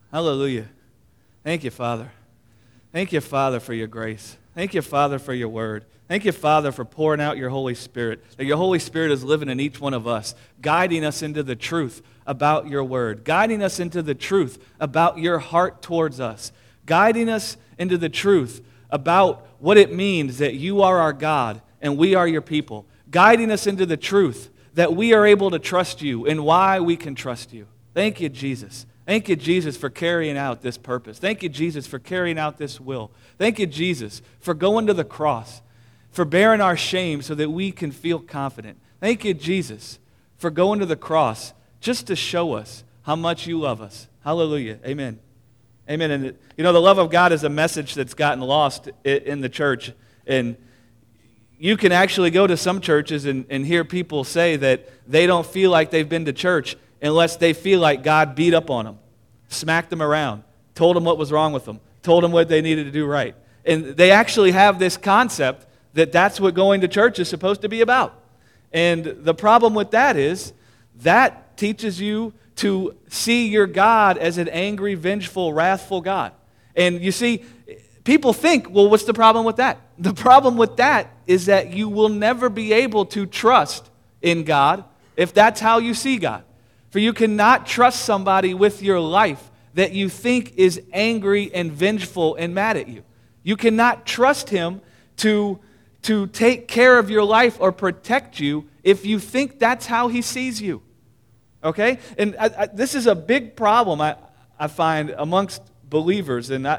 Hallelujah. Thank you, Father. Thank you, Father, for your grace. Thank you, Father, for your word. Thank you, Father, for pouring out your Holy Spirit, that your Holy Spirit is living in each one of us, guiding us into the truth about your word, guiding us into the truth about your heart towards us, guiding us into the truth about what it means that you are our God and we are your people, guiding us into the truth that we are able to trust you and why we can trust you. Thank you, Jesus. Thank you, Jesus, for carrying out this purpose. Thank you, Jesus, for carrying out this will. Thank you, Jesus, for going to the cross, for bearing our shame so that we can feel confident. Thank you, Jesus, for going to the cross just to show us how much you love us. Hallelujah. Amen. Amen. And the love of God is a message that's gotten lost in the church. And you can actually go to some churches and hear people say that they don't feel like they've been to church unless they feel like God beat up on them, smacked them around, told them what was wrong with them, told them what they needed to do right. And they actually have this concept that that's what going to church is supposed to be about. And the problem with that is that teaches you to see your God as an angry, vengeful, wrathful God. And you see, people think, well, what's the problem with that? The problem with that is that you will never be able to trust in God if that's how you see God. For you cannot trust somebody with your life that you think is angry and vengeful and mad at you. You cannot trust him to take care of your life or protect you if you think that's how he sees you. Okay? And this is a big problem I find amongst believers. And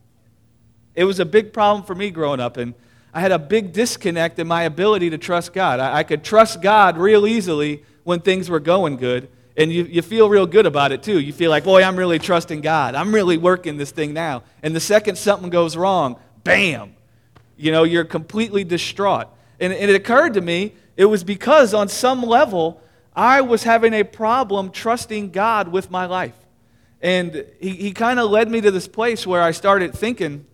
it was a big problem for me growing up. And I had a big disconnect in my ability to trust God. I could trust God real easily when things were going good. And you feel real good about it too. You feel like, boy, I'm really trusting God. I'm really working this thing now. And the second something goes wrong, bam, you're completely distraught. And it occurred to me, it was because on some level, I was having a problem trusting God with my life. And he kind of led me to this place where I started thinking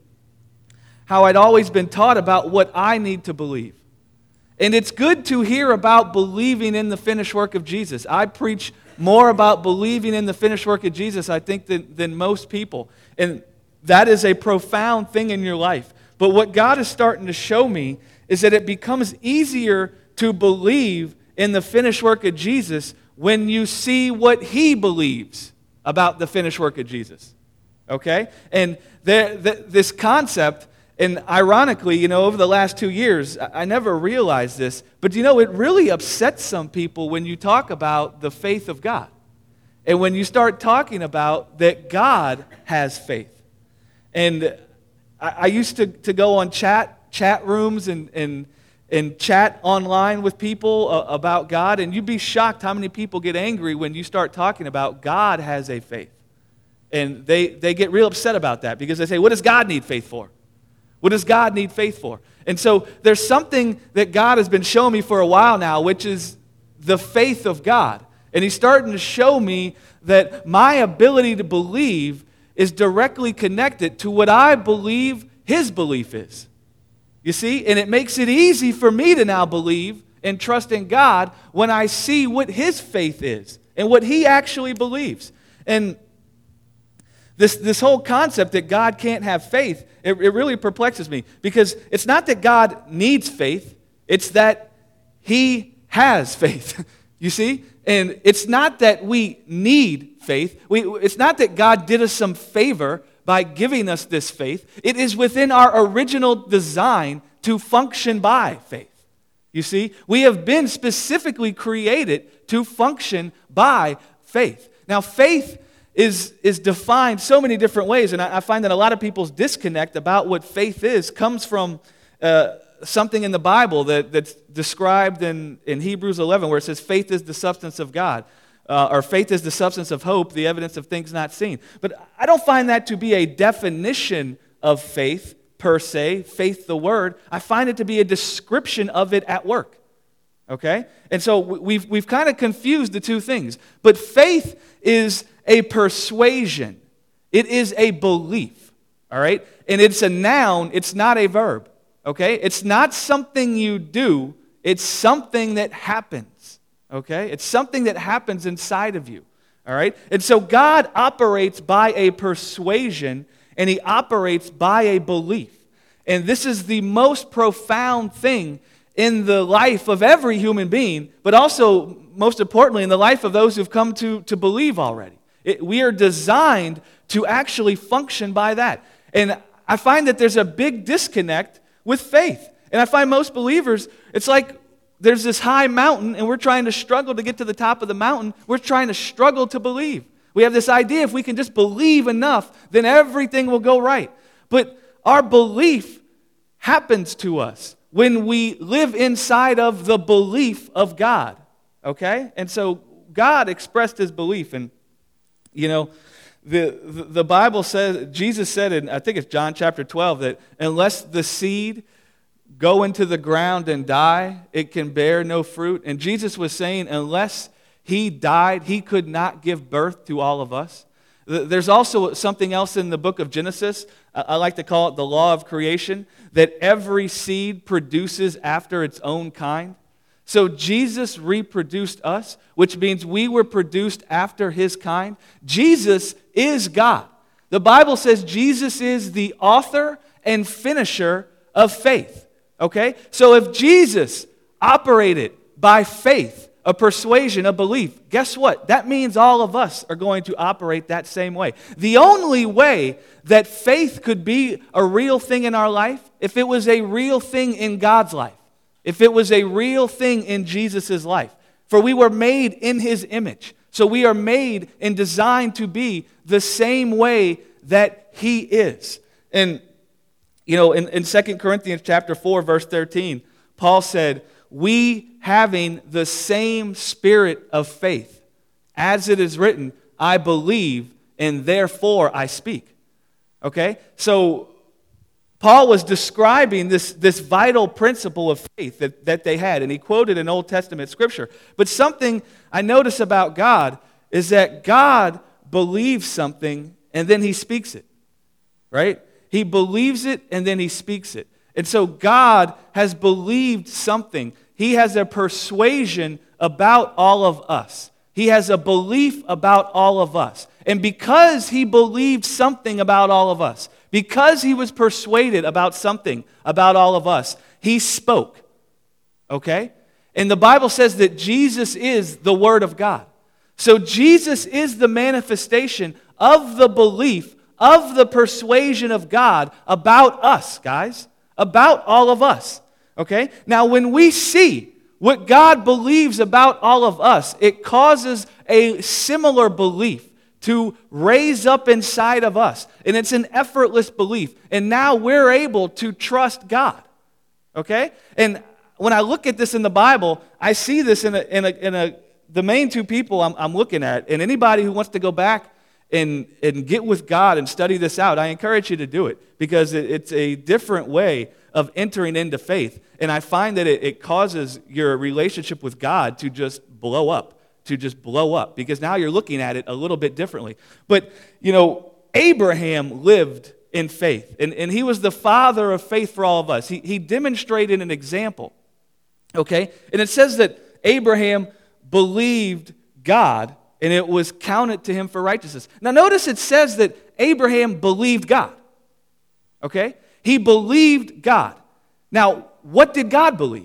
how I'd always been taught about what I need to believe. And it's good to hear about believing in the finished work of Jesus. I preach more about believing in the finished work of Jesus, I think, than most people. And that is a profound thing in your life. But what God is starting to show me is that it becomes easier to believe in the finished work of Jesus when you see what he believes about the finished work of Jesus. Okay? And this concept, and ironically, over the last 2 years, I never realized this, but it really upsets some people when you talk about the faith of God. And when you start talking about that God has faith. And I used to go on chat rooms and chat online with people about God, and you'd be shocked how many people get angry when you start talking about God has a faith. And they get real upset about that because they say, what does God need faith for? What does God need faith for? And so there's something that God has been showing me for a while now, which is the faith of God. And he's starting to show me that my ability to believe is directly connected to what I believe his belief is. You see? And it makes it easy for me to now believe and trust in God when I see what his faith is and what he actually believes. And this whole concept that God can't have faith, it really perplexes me, because it's not that God needs faith, it's that he has faith. You see? And it's not that we need faith. It's not that God did us some favor by giving us this faith. It is within our original design to function by faith. You see? We have been specifically created to function by faith. Now, faith is defined so many different ways, and I find that a lot of people's disconnect about what faith is comes from something in the Bible that's described in Hebrews 11, where it says faith is the substance of God, or faith is the substance of hope, the evidence of things not seen. But I don't find that to be a definition of faith per se, faith the word. I find it to be a description of it at work. Okay? And so we've kind of confused the two things. But faith is a persuasion. It is a belief. All right? And it's a noun, it's not a verb. Okay? It's not something you do, it's something that happens. Okay? It's something that happens inside of you. All right? And so God operates by a persuasion, and he operates by a belief. And this is the most profound thing in the life of every human being, but also, most importantly, in the life of those who've come to believe already. We are designed to actually function by that. And I find that there's a big disconnect with faith. And I find most believers, it's like there's this high mountain, and we're trying to struggle to get to the top of the mountain. We're trying to struggle to believe. We have this idea if we can just believe enough, then everything will go right. But our belief happens to us when we live inside of the belief of God, okay? And so God expressed his belief, and, you know, the Bible says, Jesus said in, I think it's John chapter 12, that unless the seed go into the ground and die, it can bear no fruit. And Jesus was saying, unless he died, he could not give birth to all of us. There's also something else in the book of Genesis, I like to call it the law of creation, that every seed produces after its own kind. So Jesus reproduced us, which means we were produced after his kind. Jesus is God. The Bible says Jesus is the author and finisher of faith. Okay? So if Jesus operated by faith, a persuasion, a belief, guess what? That means all of us are going to operate that same way. The only way that faith could be a real thing in our life, if it was a real thing in God's life, if it was a real thing in Jesus' life. For we were made in his image. So we are made and designed to be the same way that he is. And, you know, in 2 Corinthians chapter 4, verse 13, Paul said, we having the same spirit of faith, as it is written, I believe, and therefore I speak. Okay? So Paul was describing this vital principle of faith that they had, and he quoted an Old Testament scripture. But something I notice about God is that God believes something, and then he speaks it. Right? He believes it, and then he speaks it. And so God has believed something. He has a persuasion about all of us. He has a belief about all of us. And because he believed something about all of us, because he was persuaded about something about all of us, he spoke. Okay? And the Bible says that Jesus is the Word of God. So Jesus is the manifestation of the belief, of the persuasion of God about us, guys. About all of us. Okay? Now, when we see what God believes about all of us, it causes a similar belief to raise up inside of us. And it's an effortless belief. And now we're able to trust God. Okay? And when I look at this in the Bible, I see this in the main two people I'm looking at. And anybody who wants to go back and get with God and study this out, I encourage you to do it, because it's a different way of entering into faith. And I find that it causes your relationship with God to just blow up, because now you're looking at it a little bit differently. But, you know, Abraham lived in faith, and he was the father of faith for all of us. He demonstrated an example, okay? And it says that Abraham believed God, and it was counted to him for righteousness. Now notice it says that Abraham believed God, okay? He believed God. Now, what did God believe?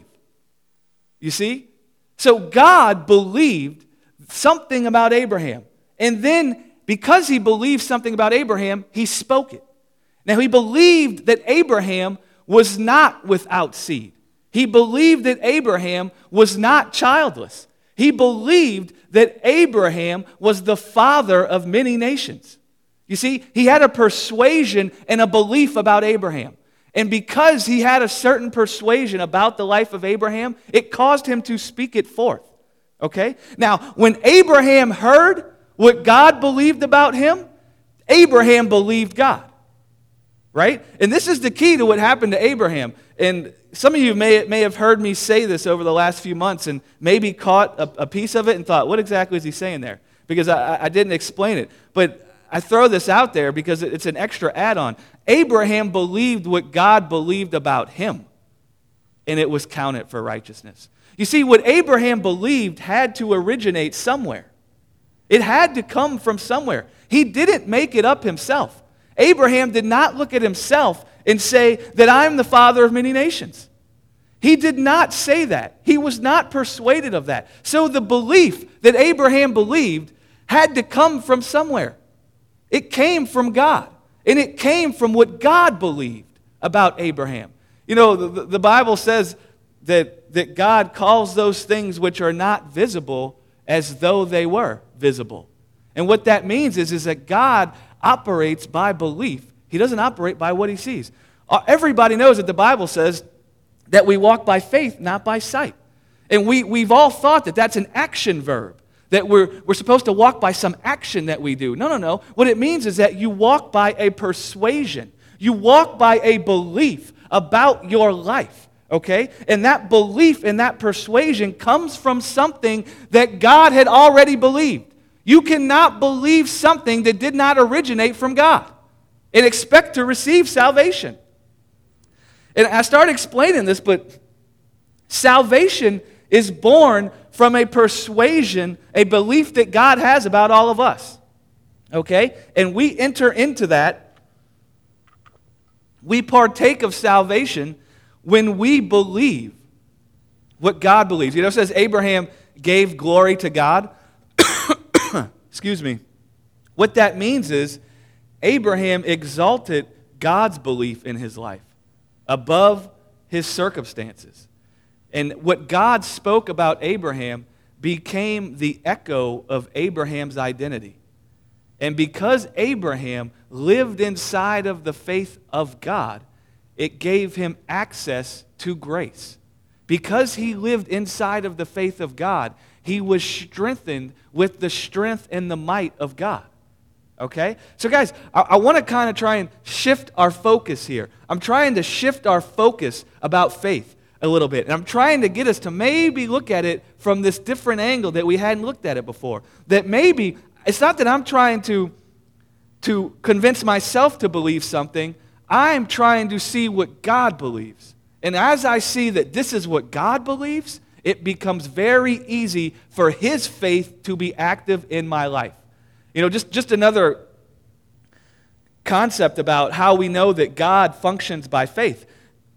You see? So God believed something about Abraham. And then, because he believed something about Abraham, he spoke it. Now, he believed that Abraham was not without seed. He believed that Abraham was not childless. He believed that Abraham was the father of many nations. You see, he had a persuasion and a belief about Abraham. And because he had a certain persuasion about the life of Abraham, it caused him to speak it forth. Okay? Now, when Abraham heard what God believed about him, Abraham believed God. Right? And this is the key to what happened to Abraham. And some of you may have heard me say this over the last few months and maybe caught a piece of it and thought, what exactly is he saying there? Because I didn't explain it. But I throw this out there because it's an extra add-on. Abraham believed what God believed about him, and it was counted for righteousness. You see, what Abraham believed had to originate somewhere. It had to come from somewhere. He didn't make it up himself. Abraham did not look at himself and say that I'm the father of many nations. He did not say that. He was not persuaded of that. So the belief that Abraham believed had to come from somewhere. It came from God. And it came from what God believed about Abraham. You know, the Bible says that God calls those things which are not visible as though they were visible. And what that means is that God operates by belief. He doesn't operate by what he sees. Everybody knows that the Bible says that we walk by faith, not by sight. And we've all thought that that's an action verb, that we're supposed to walk by some action that we do. No. What it means is that you walk by a persuasion. You walk by a belief about your life, okay? And that belief and that persuasion comes from something that God had already believed. You cannot believe something that did not originate from God and expect to receive salvation. And I started explaining this, but salvation is born from a persuasion, a belief that God has about all of us. Okay? And we enter into that. We partake of salvation when we believe what God believes. You know, it says Abraham gave glory to God. Excuse me. What that means is Abraham exalted God's belief in his life above his circumstances. And what God spoke about Abraham became the echo of Abraham's identity. And because Abraham lived inside of the faith of God, it gave him access to grace. Because he lived inside of the faith of God, he was strengthened with the strength and the might of God. Okay? So guys, I want to kind of try and shift our focus here. I'm trying to shift our focus about faith a little bit. And I'm trying to get us to maybe look at it from this different angle that we hadn't looked at it before. That maybe, it's not that I'm trying to convince myself to believe something. I'm trying to see what God believes. And as I see that this is what God believes, it becomes very easy for his faith to be active in my life. You know, just another concept about how we know that God functions by faith.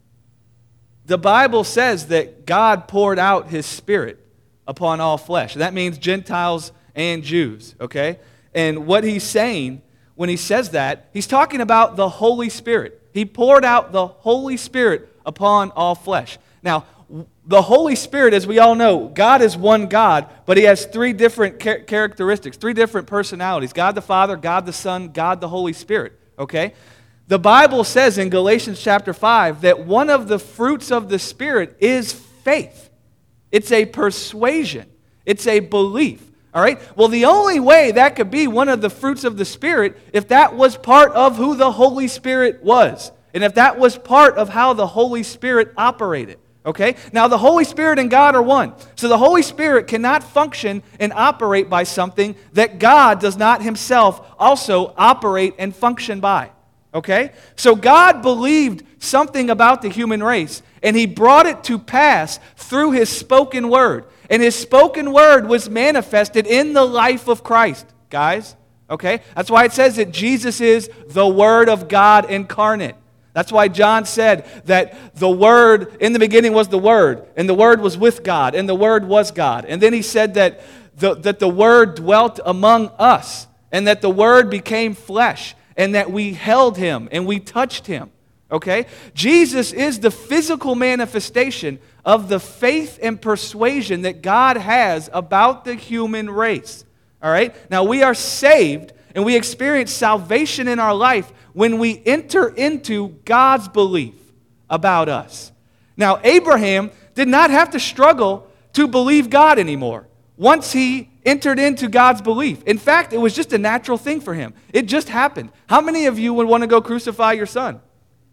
The Bible says that God poured out his Spirit upon all flesh. That means Gentiles and Jews, okay? And what he's saying when he says that, he's talking about the Holy Spirit. He poured out the Holy Spirit upon all flesh. Now, the Holy Spirit, as we all know, God is one God, but he has three different characteristics, three different personalities. God the Father, God the Son, God the Holy Spirit, okay? The Bible says in Galatians chapter 5 that one of the fruits of the Spirit is faith. It's a persuasion. It's a belief, all right? Well, the only way that could be one of the fruits of the Spirit if that was part of who the Holy Spirit was, and if that was part of how the Holy Spirit operated. Okay? Now, the Holy Spirit and God are one. So the Holy Spirit cannot function and operate by something that God does not himself also operate and function by. Okay? So God believed something about the human race, and he brought it to pass through his spoken word. And his spoken word was manifested in the life of Christ, guys. Okay? That's why it says that Jesus is the Word of God incarnate. That's why John said that the Word, in the beginning was the Word, and the Word was with God, and the Word was God. And then he said that the Word dwelt among us, and that the Word became flesh, and that we held him, and we touched him. Okay? Jesus is the physical manifestation of the faith and persuasion that God has about the human race. All right? Now, we are saved, and we experience salvation in our life when we enter into God's belief about us. Now, Abraham did not have to struggle to believe God anymore once he entered into God's belief. In fact, it was just a natural thing for him. It just happened. How many of you would want to go crucify your son?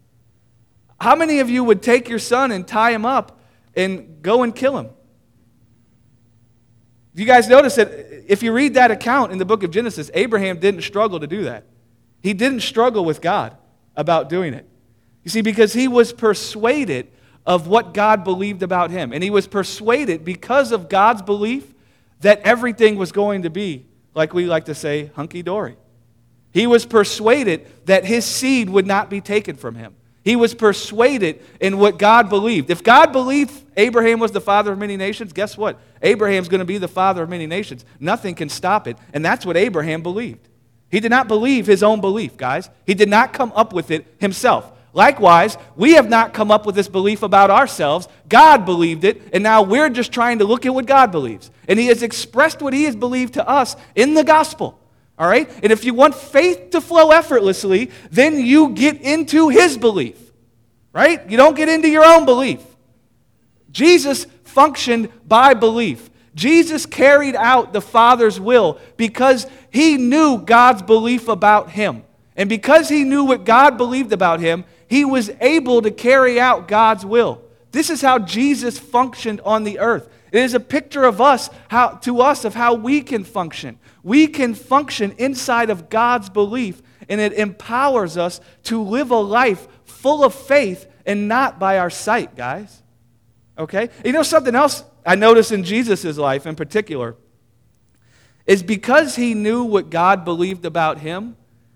How many of you would take your son and tie him up and go and kill him? You guys notice that if you read that account in the book of Genesis, Abraham didn't struggle to do that. He didn't struggle with God about doing it. You see, because he was persuaded of what God believed about him. And he was persuaded because of God's belief that everything was going to be like we like to say, hunky-dory. He was persuaded that his seed would not be taken from him. He was persuaded in what God believed. If God believed Abraham was the father of many nations, guess what? Abraham's going to be the father of many nations. Nothing can stop it. And that's what Abraham believed. He did not believe his own belief, guys. He did not come up with it himself. Likewise, we have not come up with this belief about ourselves. God believed it, and now we're just trying to look at what God believes. And he has expressed what he has believed to us in the gospel. All right? And if you want faith to flow effortlessly, then you get into his belief. Right? You don't get into your own belief. Jesus functioned by belief. Jesus carried out the Father's will because he knew God's belief about him. And because he knew what God believed about him, he was able to carry out God's will. This is how Jesus functioned on the earth. It is a picture of us, of how we can function. We can function inside of God's belief, and it empowers us to live a life full of faith and not by our sight, guys. Okay? You know something else I noticed in Jesus' life in particular is because he knew what God believed about him,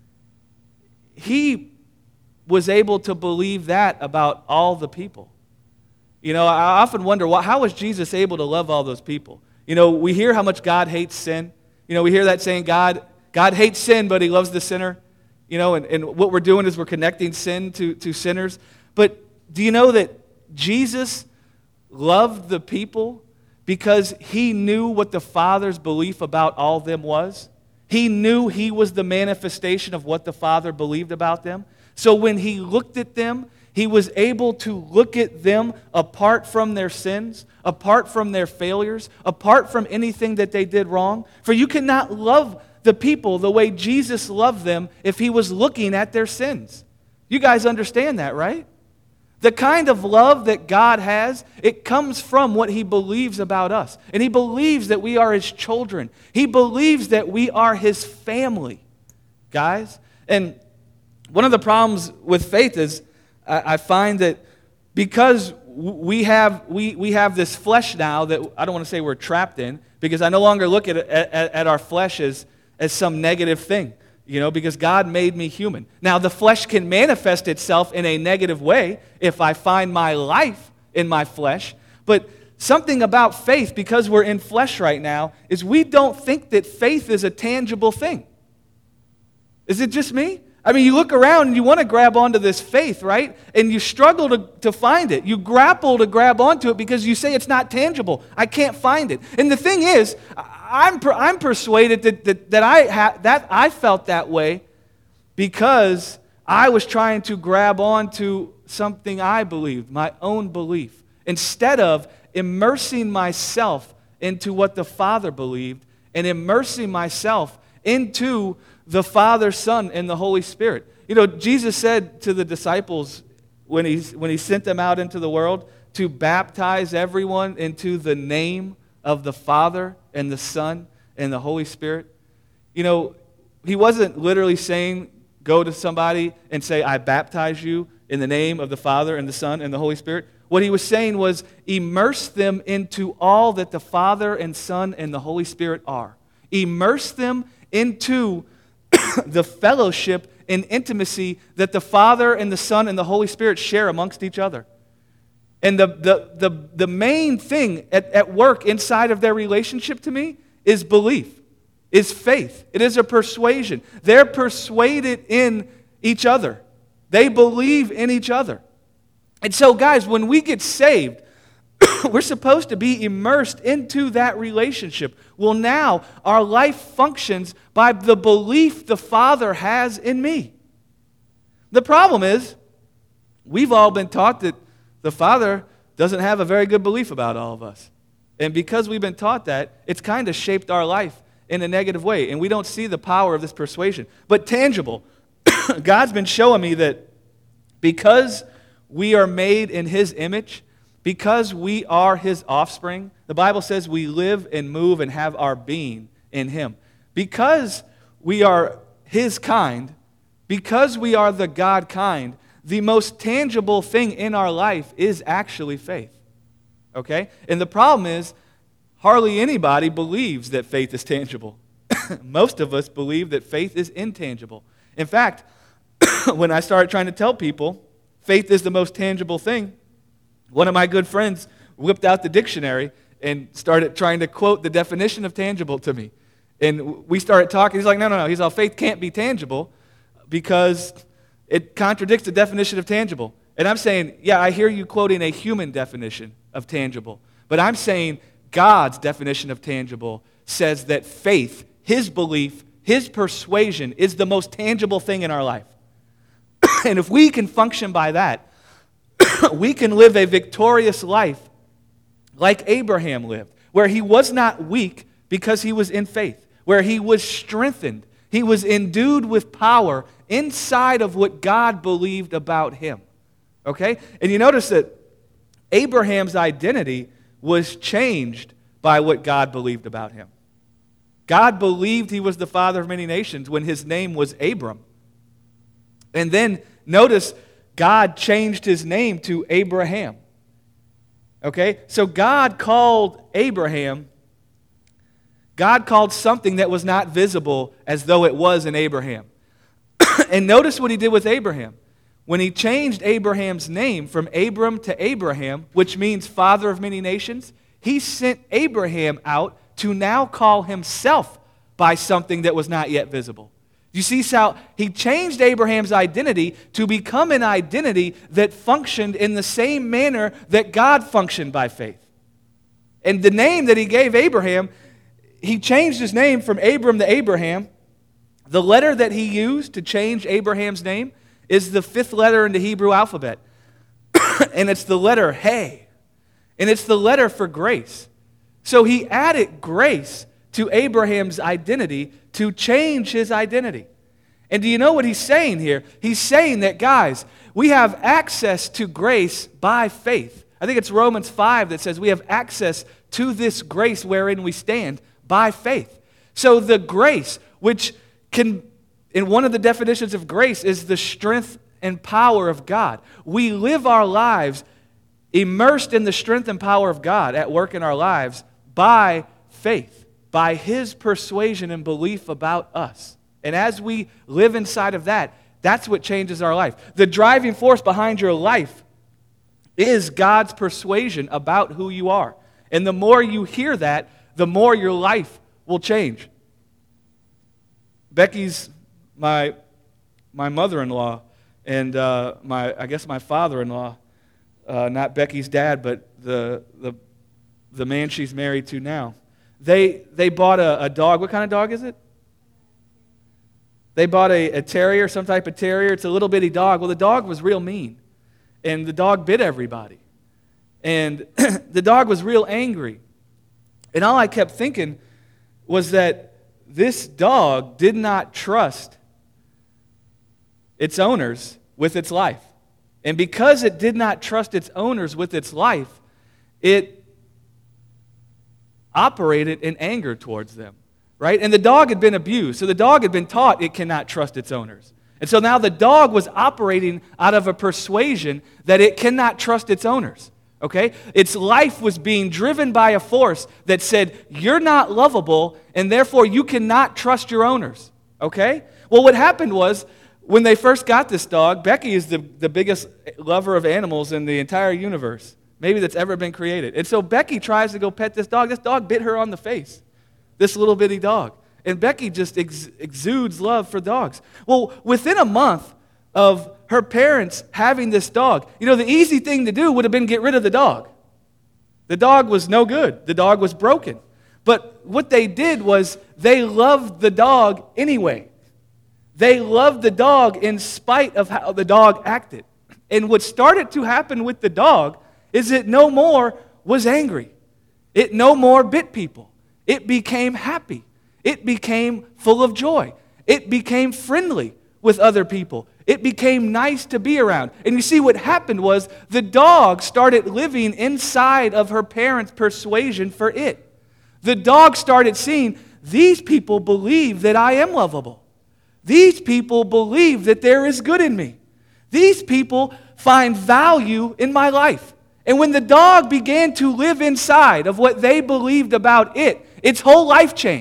he was able to believe that about all the people. You know, I often wonder, how was Jesus able to love all those people? You know, we hear how much God hates sin. You know, we hear that saying, God hates sin, but he loves the sinner. You know, and what we're doing is we're connecting sin to sinners. But do you know that Jesus loved the people because he knew what the Father's belief about all of them was? He knew he was the manifestation of what the Father believed about them. So when he looked at them, he was able to look at them apart from their sins, apart from their failures, apart from anything that they did wrong. For you cannot love the people the way Jesus loved them if he was looking at their sins. You guys understand that, right? The kind of love that God has, it comes from what he believes about us. And he believes that we are his children. He believes that we are his family, guys. And one of the problems with faith is I find that because we have this flesh now that I don't want to say we're trapped in, because I no longer look at our flesh as some negative thing, you know, because God made me human. Now, the flesh can manifest itself in a negative way if I find my life in my flesh, but something about faith, because we're in flesh right now, is we don't think that faith is a tangible thing. Is it just me? I mean, you look around and you want to grab onto this faith, right? And you struggle to find it. You grapple to grab onto it because you say it's not tangible. I can't find it. And the thing is, I'm persuaded that I felt that way because I was trying to grab onto something I believed, my own belief, instead of immersing myself into what the Father believed and immersing myself into the Father, Son, and the Holy Spirit. You know, Jesus said to the disciples when he sent them out into the world to baptize everyone into the name of the Father and the Son and the Holy Spirit. You know, he wasn't literally saying, go to somebody and say, I baptize you in the name of the Father and the Son and the Holy Spirit. What he was saying was, immerse them into all that the Father and Son and the Holy Spirit are. Immerse them into the fellowship and intimacy that the Father and the Son and the Holy Spirit share amongst each other. And the main thing at work inside of their relationship to me is belief, is faith. It is a persuasion. They're persuaded in each other. They believe in each other. And so, guys, when we get saved, we're supposed to be immersed into that relationship. Well, now our life functions by the belief the Father has in me. The problem is, we've all been taught that the Father doesn't have a very good belief about all of us. And because we've been taught that, it's kind of shaped our life in a negative way. And we don't see the power of this persuasion. But tangible, God's been showing me that because we are made in his image, because we are his offspring, the Bible says we live and move and have our being in him. Because we are his kind, because we are the God kind, the most tangible thing in our life is actually faith. Okay? And the problem is, hardly anybody believes that faith is tangible. most of us believe that faith is intangible. In fact, when I started trying to tell people faith is the most tangible thing, one of my good friends whipped out the dictionary and started trying to quote the definition of tangible to me. And we started talking. He's like, no. He's like, faith can't be tangible because it contradicts the definition of tangible. And I'm saying, yeah, I hear you quoting a human definition of tangible. But I'm saying God's definition of tangible says that faith, his belief, his persuasion is the most tangible thing in our life. And if we can function by that, we can live a victorious life like Abraham lived, where he was not weak because he was in faith, where he was strengthened. He was endued with power inside of what God believed about him. Okay? And you notice that Abraham's identity was changed by what God believed about him. God believed he was the father of many nations when his name was Abram. And then notice God changed his name to Abraham. Okay? So God called Abraham, God called something that was not visible as though it was in Abraham. And notice what he did with Abraham. When he changed Abraham's name from Abram to Abraham, which means father of many nations, he sent Abraham out to now call himself by something that was not yet visible. You see how he changed Abraham's identity to become an identity that functioned in the same manner that God functioned by faith. And the name that he gave Abraham, he changed his name from Abram to Abraham. The letter that he used to change Abraham's name is the 5th letter in the Hebrew alphabet. And it's the letter Hey. And it's the letter for grace. So he added grace to Abraham's identity to change his identity. And do you know what he's saying here? He's saying that, guys, we have access to grace by faith. I think it's Romans 5 that says we have access to this grace wherein we stand by faith. So the grace, which can, in one of the definitions of grace, is the strength and power of God. We live our lives immersed in the strength and power of God at work in our lives by faith, by his persuasion and belief about us. And as we live inside of that, that's what changes our life. The driving force behind your life is God's persuasion about who you are. And the more you hear that, the more your life will change. Becky's my mother-in-law, and I guess my father-in-law, not Becky's dad, but the man she's married to now. They bought a dog. What kind of dog is it? They bought a terrier, some type of terrier. It's a little bitty dog. Well, the dog was real mean, and the dog bit everybody. And the dog was real angry. And all I kept thinking was that this dog did not trust its owners with its life. And because it did not trust its owners with its life, it operated in anger towards them, right? And the dog had been abused, so the dog had been taught it cannot trust its owners. And so now the dog was operating out of a persuasion that it cannot trust its owners, okay? Its life was being driven by a force that said, you're not lovable, and therefore you cannot trust your owners, okay? Well, what happened was, when they first got this dog, Becky is the biggest lover of animals in the entire universe, maybe that's ever been created. And so Becky tries to go pet this dog. This dog bit her on the face, this little bitty dog. And Becky just exudes love for dogs. Well, within a month of her parents having this dog, you know, the easy thing to do would have been get rid of the dog. The dog was no good. The dog was broken. But what they did was they loved the dog anyway. They loved the dog in spite of how the dog acted. And what started to happen with the dog is it no more was angry. It no more bit people. It became happy. It became full of joy. It became friendly with other people. It became nice to be around. And you see what happened was the dog started living inside of her parents' persuasion for it. The dog started seeing, these people believe that I am lovable. These people believe that there is good in me. These people find value in my life. And when the dog began to live inside of what they believed about it, its whole life changed.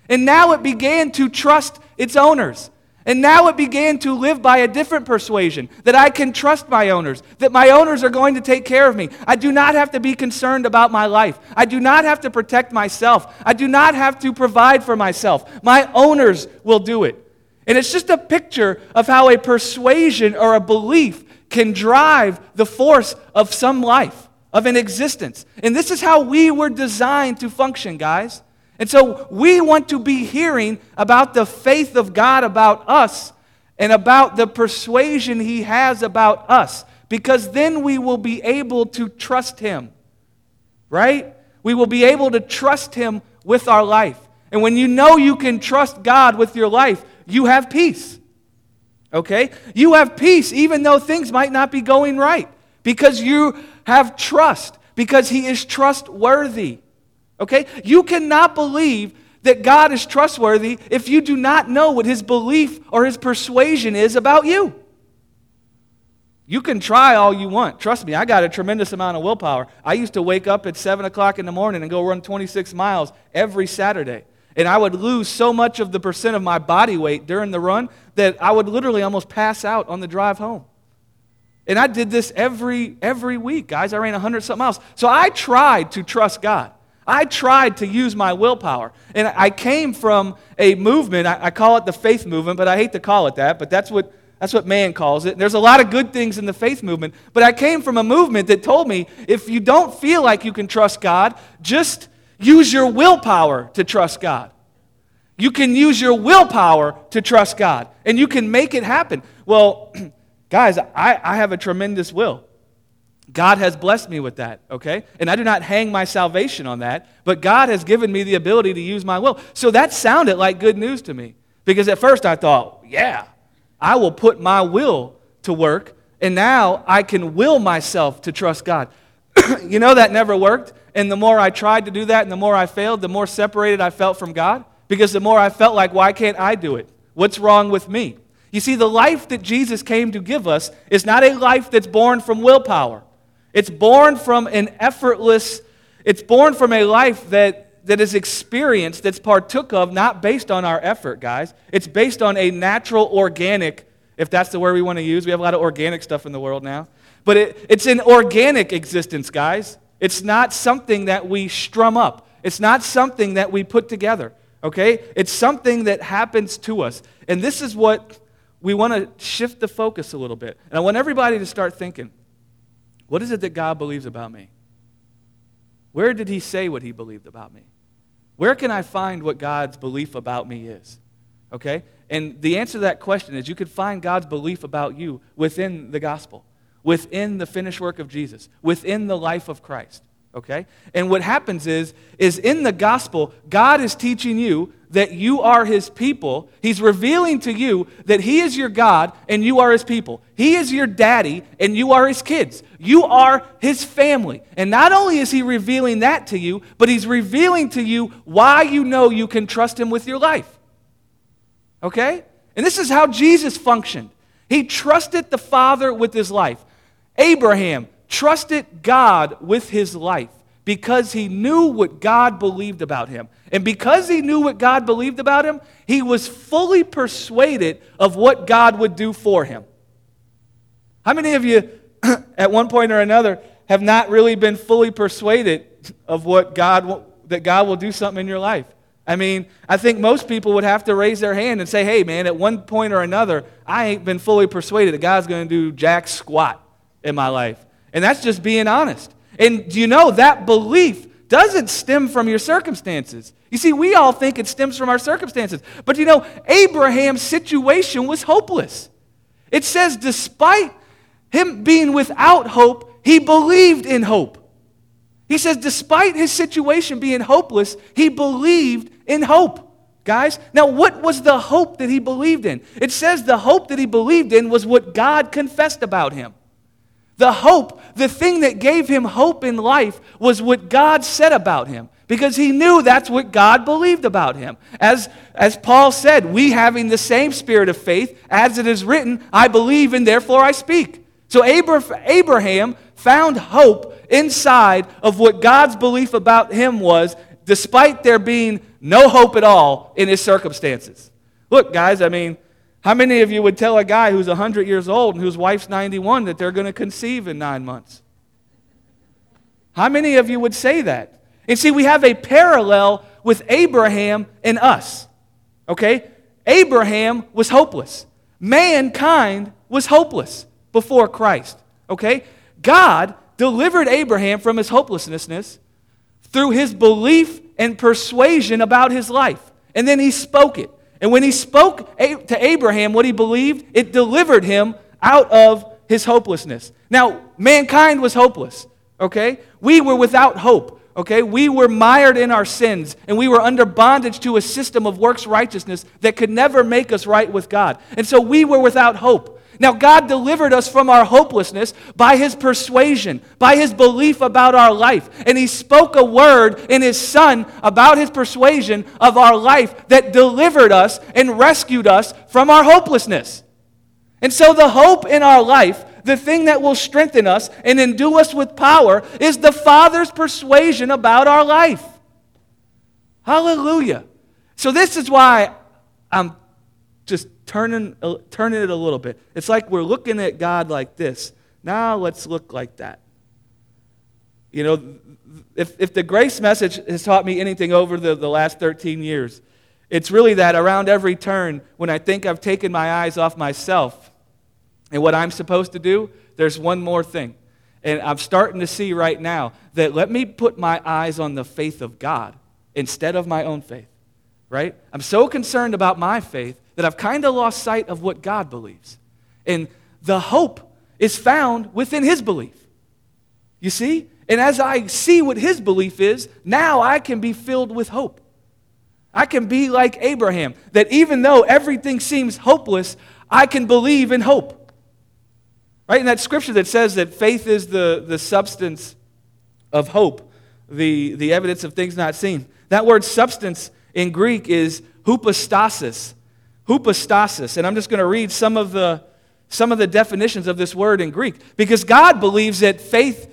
And now it began to trust its owners. And now it began to live by a different persuasion, that I can trust my owners, that my owners are going to take care of me. I do not have to be concerned about my life. I do not have to protect myself. I do not have to provide for myself. My owners will do it. And it's just a picture of how a persuasion or a belief can drive the force of some life, of an existence. And this is how we were designed to function, guys. And so we want to be hearing about the faith of God about us and about the persuasion He has about us, because then we will be able to trust Him, right? We will be able to trust Him with our life. And when you know you can trust God with your life, you have peace, okay? You have peace even though things might not be going right, because you have trust, because He is trustworthy. Okay? You cannot believe that God is trustworthy if you do not know what His belief or His persuasion is about you. You can try all you want. Trust me, I got a tremendous amount of willpower. I used to wake up at 7 o'clock in the morning and go run 26 miles every Saturday. And I would lose so much of the percent of my body weight during the run that I would literally almost pass out on the drive home. And I did this every week, guys. I ran 100-something miles. So I tried to trust God. I tried to use my willpower. And I came from a movement, I call it the faith movement, but I hate to call it that, but that's what man calls it. And there's a lot of good things in the faith movement, but I came from a movement that told me, if you don't feel like you can trust God, just use your willpower to trust God. You can use your willpower to trust God, and you can make it happen. Well, guys, I have a tremendous will. God has blessed me with that, okay? And I do not hang my salvation on that, but God has given me the ability to use my will. So that sounded like good news to me, because at first I thought, yeah, I will put my will to work, and now I can will myself to trust God. You know, that never worked, and the more I tried to do that and the more I failed, the more separated I felt from God, because the more I felt like, why can't I do it? What's wrong with me? You see, the life that Jesus came to give us is not a life that's born from willpower. It's born from an effortless, it's born from a life that is experienced, that's partook of, not based on our effort, guys. It's based on a natural, organic, if that's the word we want to use. We have a lot of organic stuff in the world now. But it's an organic existence, guys. It's not something that we strum up. It's not something that we put together, okay? It's something that happens to us. And this is what we want to shift the focus a little bit. And I want everybody to start thinking, what is it that God believes about me? Where did He say what He believed about me? Where can I find what God's belief about me is? Okay? And the answer to that question is you can find God's belief about you within the gospel, within the finished work of Jesus, within the life of Christ. Okay? And what happens is in the gospel, God is teaching you that you are His people. He's revealing to you that He is your God and you are His people. He is your daddy and you are His kids. You are His family. And not only is He revealing that to you, but He's revealing to you why you know you can trust Him with your life. Okay? And this is how Jesus functioned. He trusted the Father with His life. Abraham trusted God with his life because he knew what God believed about him. And because he knew what God believed about him, he was fully persuaded of what God would do for him. How many of you, at one point or another, have not really been fully persuaded of what that God will do something in your life? I mean, I think most people would have to raise their hand and say, hey, man, at one point or another, I ain't been fully persuaded that God's going to do jack squat in my life. And that's just being honest. And do you know that belief doesn't stem from your circumstances? You see, we all think it stems from our circumstances. But you know, Abraham's situation was hopeless. It says despite him being without hope, he believed in hope. He says despite his situation being hopeless, he believed in hope. Guys, now what was the hope that he believed in? It says the hope that he believed in was what God confessed about him. The hope, the thing that gave him hope in life was what God said about him, because he knew that's what God believed about him. As Paul said, we having the same spirit of faith, as it is written, I believe and therefore I speak. So Abraham found hope inside of what God's belief about him was, despite there being no hope at all in his circumstances. Look, guys, I mean, how many of you would tell a guy who's 100 years old and whose wife's 91 that they're going to conceive in 9 months? How many of you would say that? And see, we have a parallel with Abraham and us. Okay? Abraham was hopeless. Mankind was hopeless before Christ. Okay? God delivered Abraham from his hopelessness through his belief and persuasion about his life. And then he spoke it. And when he spoke to Abraham what he believed, it delivered him out of his hopelessness. Now, mankind was hopeless. Okay? We were without hope. Okay? We were mired in our sins, and we were under bondage to a system of works righteousness that could never make us right with God. And so we were without hope. Now, God delivered us from our hopelessness by his persuasion, by his belief about our life. And he spoke a word in his Son about his persuasion of our life that delivered us and rescued us from our hopelessness. And so the hope in our life, the thing that will strengthen us and endue us with power, is the Father's persuasion about our life. Hallelujah. So this is why I'm just turning it a little bit. It's like we're looking at God like this. Now let's look like that. You know, if the grace message has taught me anything over the last 13 years, it's really that around every turn, when I think I've taken my eyes off myself and what I'm supposed to do, there's one more thing. And I'm starting to see right now that let me put my eyes on the faith of God instead of my own faith. Right? I'm so concerned about my faith that I've kind of lost sight of what God believes. And the hope is found within his belief. You see? And as I see what his belief is, now I can be filled with hope. I can be like Abraham, that even though everything seems hopeless, I can believe in hope. Right? In that scripture that says that faith is the substance of hope, the evidence of things not seen. That word substance in Greek is hypostasis. Hypostasis. And I'm just going to read some of the definitions of this word in Greek. Because God believes that faith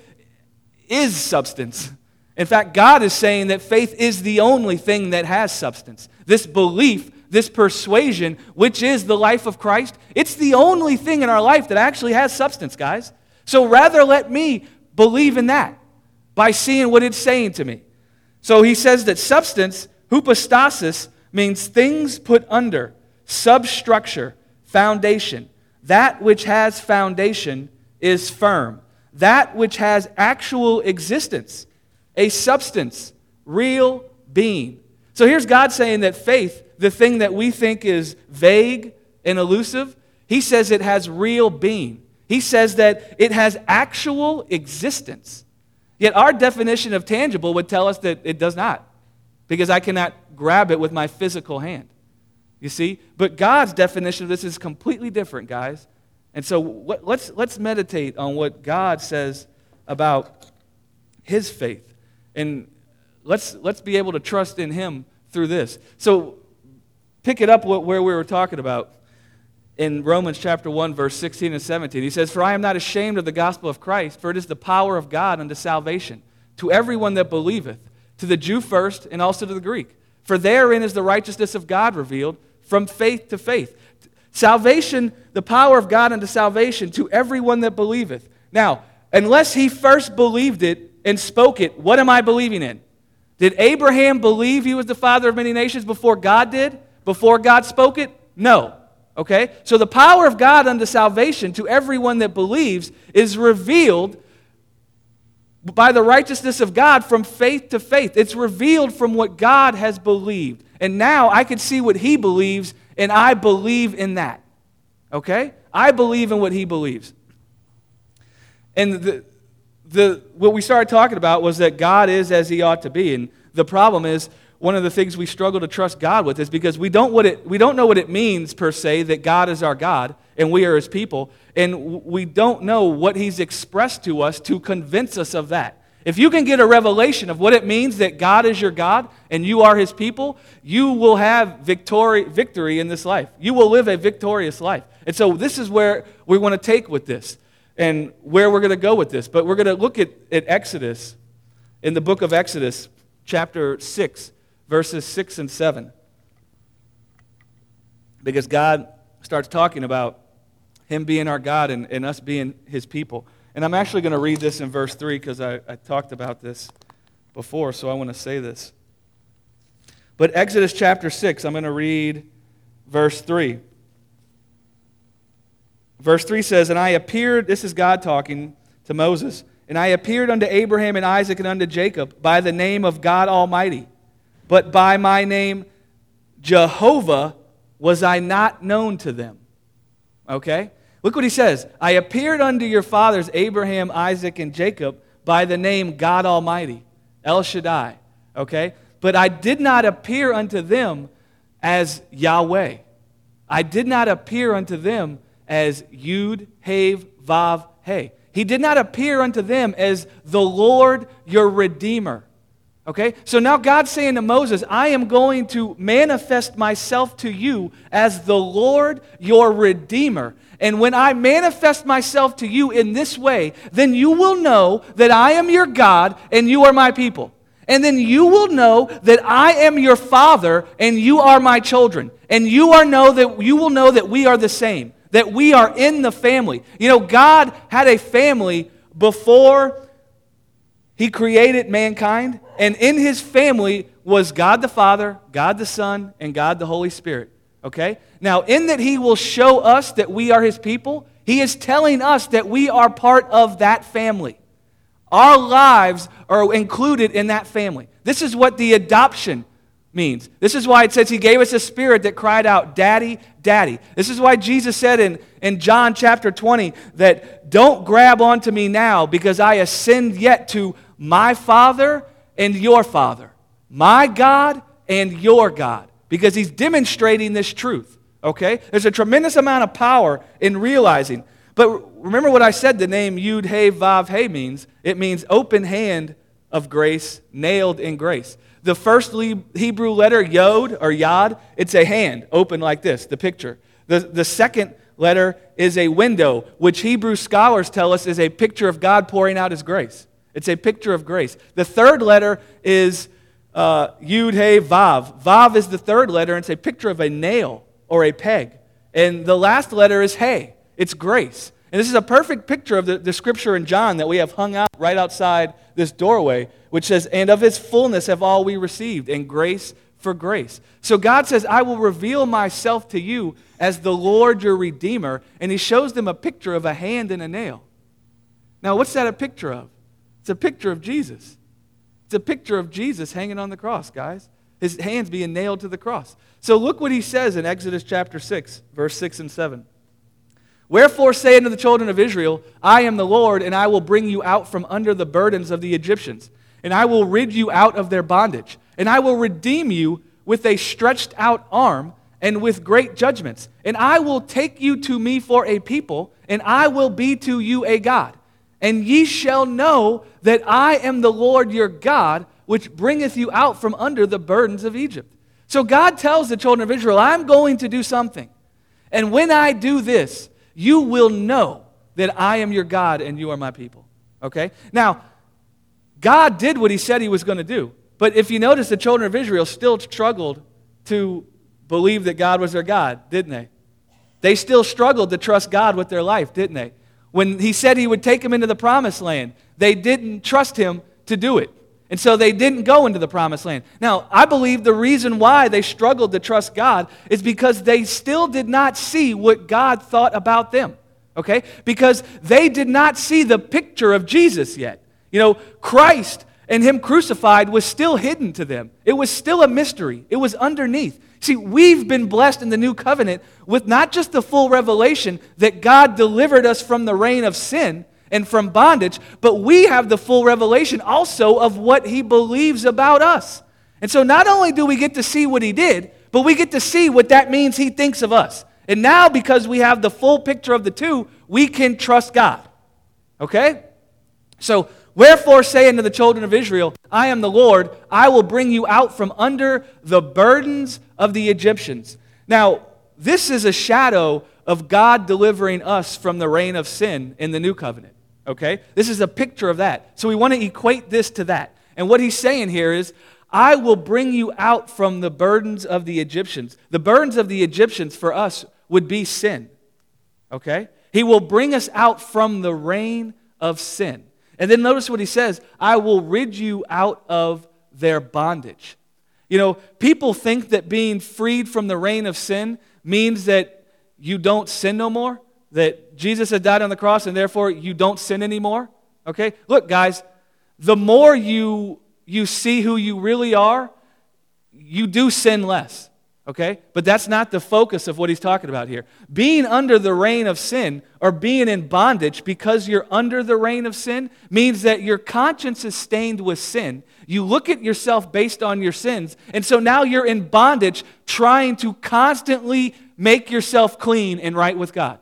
is substance. In fact, God is saying that faith is the only thing that has substance. This belief, this persuasion, which is the life of Christ, it's the only thing in our life that actually has substance, guys. So rather let me believe in that by seeing what it's saying to me. So he says that substance, hypostasis, means things put under, substructure, foundation. That which has foundation is firm. That which has actual existence, a substance, real being. So here's God saying that faith, the thing that we think is vague and elusive, he says it has real being. He says that it has actual existence. Yet our definition of tangible would tell us that it does not, because I cannot grab it with my physical hand. You see? But God's definition of this is completely different, guys. And so let's meditate on what God says about his faith. And let's be able to trust in him through this. So pick it up where we were talking about in Romans chapter 1, verse 16 and 17. He says, "For I am not ashamed of the gospel of Christ, for it is the power of God unto salvation, to everyone that believeth, to the Jew first, and also to the Greek. For therein is the righteousness of God revealed from faith to faith." Salvation, the power of God unto salvation to everyone that believeth. Now, unless he first believed it and spoke it, what am I believing in? Did Abraham believe he was the father of many nations before God did? Before God spoke it? No. Okay? So the power of God unto salvation to everyone that believes is revealed by the righteousness of God from faith to faith. It's revealed from what God has believed. And now I can see what he believes, and I believe in that. Okay? I believe in what he believes. And what we started talking about was that God is as he ought to be. And the problem is, one of the things we struggle to trust God with is because we don't know what it means, per se, that God is our God and we are his people. And we don't know what he's expressed to us to convince us of that. If you can get a revelation of what it means that God is your God and you are his people, you will have victory in this life. You will live a victorious life. And so this is where we want to take with this and where we're going to go with this. But we're going to look at Exodus, in the book of Exodus, chapter 6, verses 6 and 7. Because God starts talking about him being our God and us being his people. And I'm actually going to read this in verse 3 because I talked about this before, so I want to say this. But Exodus chapter 6, I'm going to read verse 3. Verse 3 says, "And I appeared," this is God talking to Moses, "and I appeared unto Abraham and Isaac and unto Jacob by the name of God Almighty. But by my name Jehovah was I not known to them." Okay? Look what he says. "I appeared unto your fathers Abraham, Isaac, and Jacob by the name God Almighty." El Shaddai. Okay? "But I did not appear unto them as Yahweh. I did not appear unto them as Yud, Hav, Vav, He. He did not appear unto them as the Lord your Redeemer." Okay? So now God's saying to Moses, I am going to manifest myself to you as the Lord your Redeemer. And when I manifest myself to you in this way, then you will know that I am your God and you are my people. And then you will know that I am your Father and you are my children. And you will know that we are the same, that we are in the family. You know, God had a family before he created mankind, and in his family was God the Father, God the Son, and God the Holy Spirit. Okay? Now, in that he will show us that we are his people, he is telling us that we are part of that family. Our lives are included in that family. This is what the adoption means. This is why it says he gave us a spirit that cried out, "Daddy, Daddy." This is why Jesus said in John chapter 20 that don't grab onto me now because I ascend yet to my Father and your Father, my God and your God, because he's demonstrating this truth. Okay? There's a tremendous amount of power in realizing. But remember what I said the name Yud, He, Vav, He means? It means open hand of grace, nailed in grace. The first Hebrew letter, Yod or Yad, it's a hand, open like this, the picture. The second letter is a window, which Hebrew scholars tell us is a picture of God pouring out his grace. It's a picture of grace. The third letter is Yud, He, Vav. Vav is the third letter, and it's a picture of a nail or a peg. And the last letter is He. It's grace. And this is a perfect picture of the scripture in John that we have hung out right outside this doorway, which says, "And of his fullness have all we received, and grace for grace." So God says, I will reveal myself to you as the Lord your Redeemer, and he shows them a picture of a hand and a nail. Now, what's that a picture of? It's a picture of Jesus. It's a picture of Jesus hanging on the cross, guys. His hands being nailed to the cross. So look what he says in Exodus chapter 6, verse 6 and 7. "Wherefore say unto the children of Israel, I am the Lord, and I will bring you out from under the burdens of the Egyptians, and I will rid you out of their bondage, and I will redeem you with a stretched out arm and with great judgments. And I will take you to me for a people, and I will be to you a God. And ye shall know that I am the Lord your God, which bringeth you out from under the burdens of Egypt." So God tells the children of Israel, I'm going to do something. And when I do this, you will know that I am your God and you are my people. Okay? Now, God did what he said he was going to do. But if you notice, the children of Israel still struggled to believe that God was their God, didn't they? They still struggled to trust God with their life, didn't they? When he said he would take them into the promised land, they didn't trust him to do it. And so they didn't go into the promised land. Now, I believe the reason why they struggled to trust God is because they still did not see what God thought about them. Okay? Because they did not see the picture of Jesus yet. You know, Christ and him crucified was still hidden to them. It was still a mystery. It was underneath. See, we've been blessed in the new covenant with not just the full revelation that God delivered us from the reign of sin and from bondage, but we have the full revelation also of what he believes about us. And so not only do we get to see what he did, but we get to see what that means he thinks of us. And now, because we have the full picture of the two, we can trust God. Okay? So, "Wherefore say unto the children of Israel, I am the Lord, I will bring you out from under the burdens of the Egyptians." Now, this is a shadow of God delivering us from the reign of sin in the new covenant. Okay? This is a picture of that. So we want to equate this to that. And what he's saying here is, I will bring you out from the burdens of the Egyptians. The burdens of the Egyptians for us would be sin. Okay? He will bring us out from the reign of sin. And then notice what he says, I will rid you out of their bondage. You know, people think that being freed from the reign of sin means that you don't sin no more, that Jesus had died on the cross and therefore you don't sin anymore. Okay? Look, guys, the more you see who you really are, you do sin less. Okay? But that's not the focus of what he's talking about here. Being under the reign of sin or being in bondage because you're under the reign of sin means that your conscience is stained with sin. You look at yourself based on your sins, and so now you're in bondage trying to constantly make yourself clean and right with God.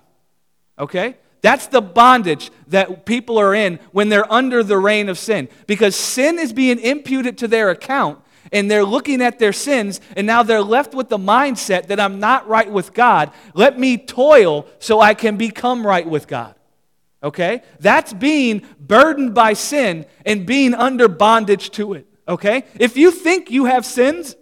Okay? That's the bondage that people are in when they're under the reign of sin. Because sin is being imputed to their account, and they're looking at their sins, and now they're left with the mindset that I'm not right with God. Let me toil so I can become right with God. Okay? That's being burdened by sin and being under bondage to it. Okay? If you think you have sins,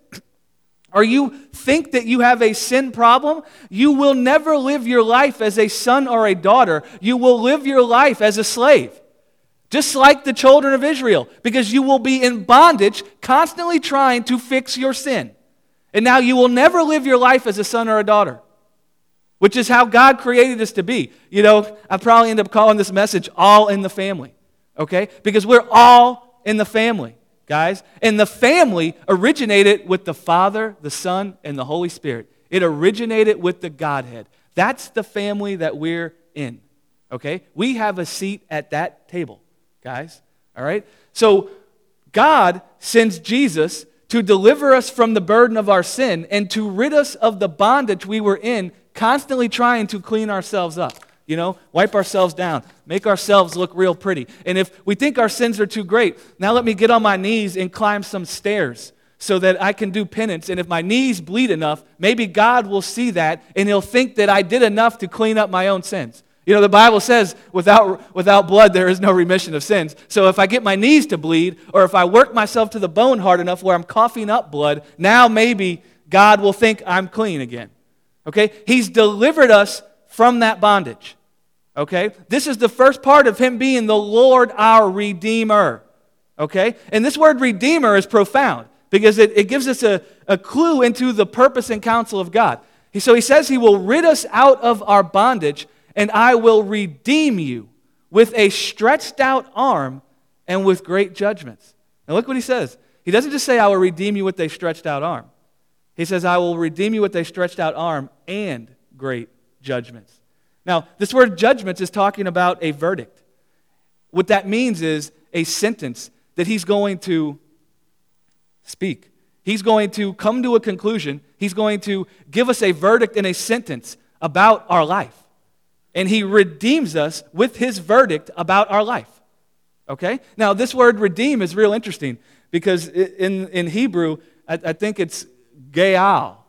or you think that you have a sin problem, you will never live your life as a son or a daughter. You will live your life as a slave. Just like the children of Israel, because you will be in bondage, constantly trying to fix your sin. And now you will never live your life as a son or a daughter, which is how God created us to be. You know, I probably end up calling this message All in the Family, okay? Because we're all in the family, guys. And the family originated with the Father, the Son, and the Holy Spirit. It originated with the Godhead. That's the family that we're in, okay? We have a seat at that table, guys, all right? So God sends Jesus to deliver us from the burden of our sin and to rid us of the bondage we were in, constantly trying to clean ourselves up, you know, wipe ourselves down, make ourselves look real pretty. And if we think our sins are too great, now let me get on my knees and climb some stairs so that I can do penance. And if my knees bleed enough, maybe God will see that and he'll think that I did enough to clean up my own sins. You know, the Bible says without blood there is no remission of sins. So if I get my knees to bleed, or if I work myself to the bone hard enough where I'm coughing up blood, now maybe God will think I'm clean again. Okay? He's delivered us from that bondage. Okay? This is the first part of him being the Lord our Redeemer. Okay? And this word Redeemer is profound because it gives us a clue into the purpose and counsel of God. So he says he will rid us out of our bondage, and I will redeem you with a stretched out arm and with great judgments. Now look what he says. He doesn't just say, I will redeem you with a stretched out arm. He says, I will redeem you with a stretched out arm and great judgments. Now, this word judgments is talking about a verdict. What that means is a sentence that he's going to speak. He's going to come to a conclusion. He's going to give us a verdict and a sentence about our life. And he redeems us with his verdict about our life. Okay? Now, this word redeem is real interesting because in Hebrew, I think it's Gaal,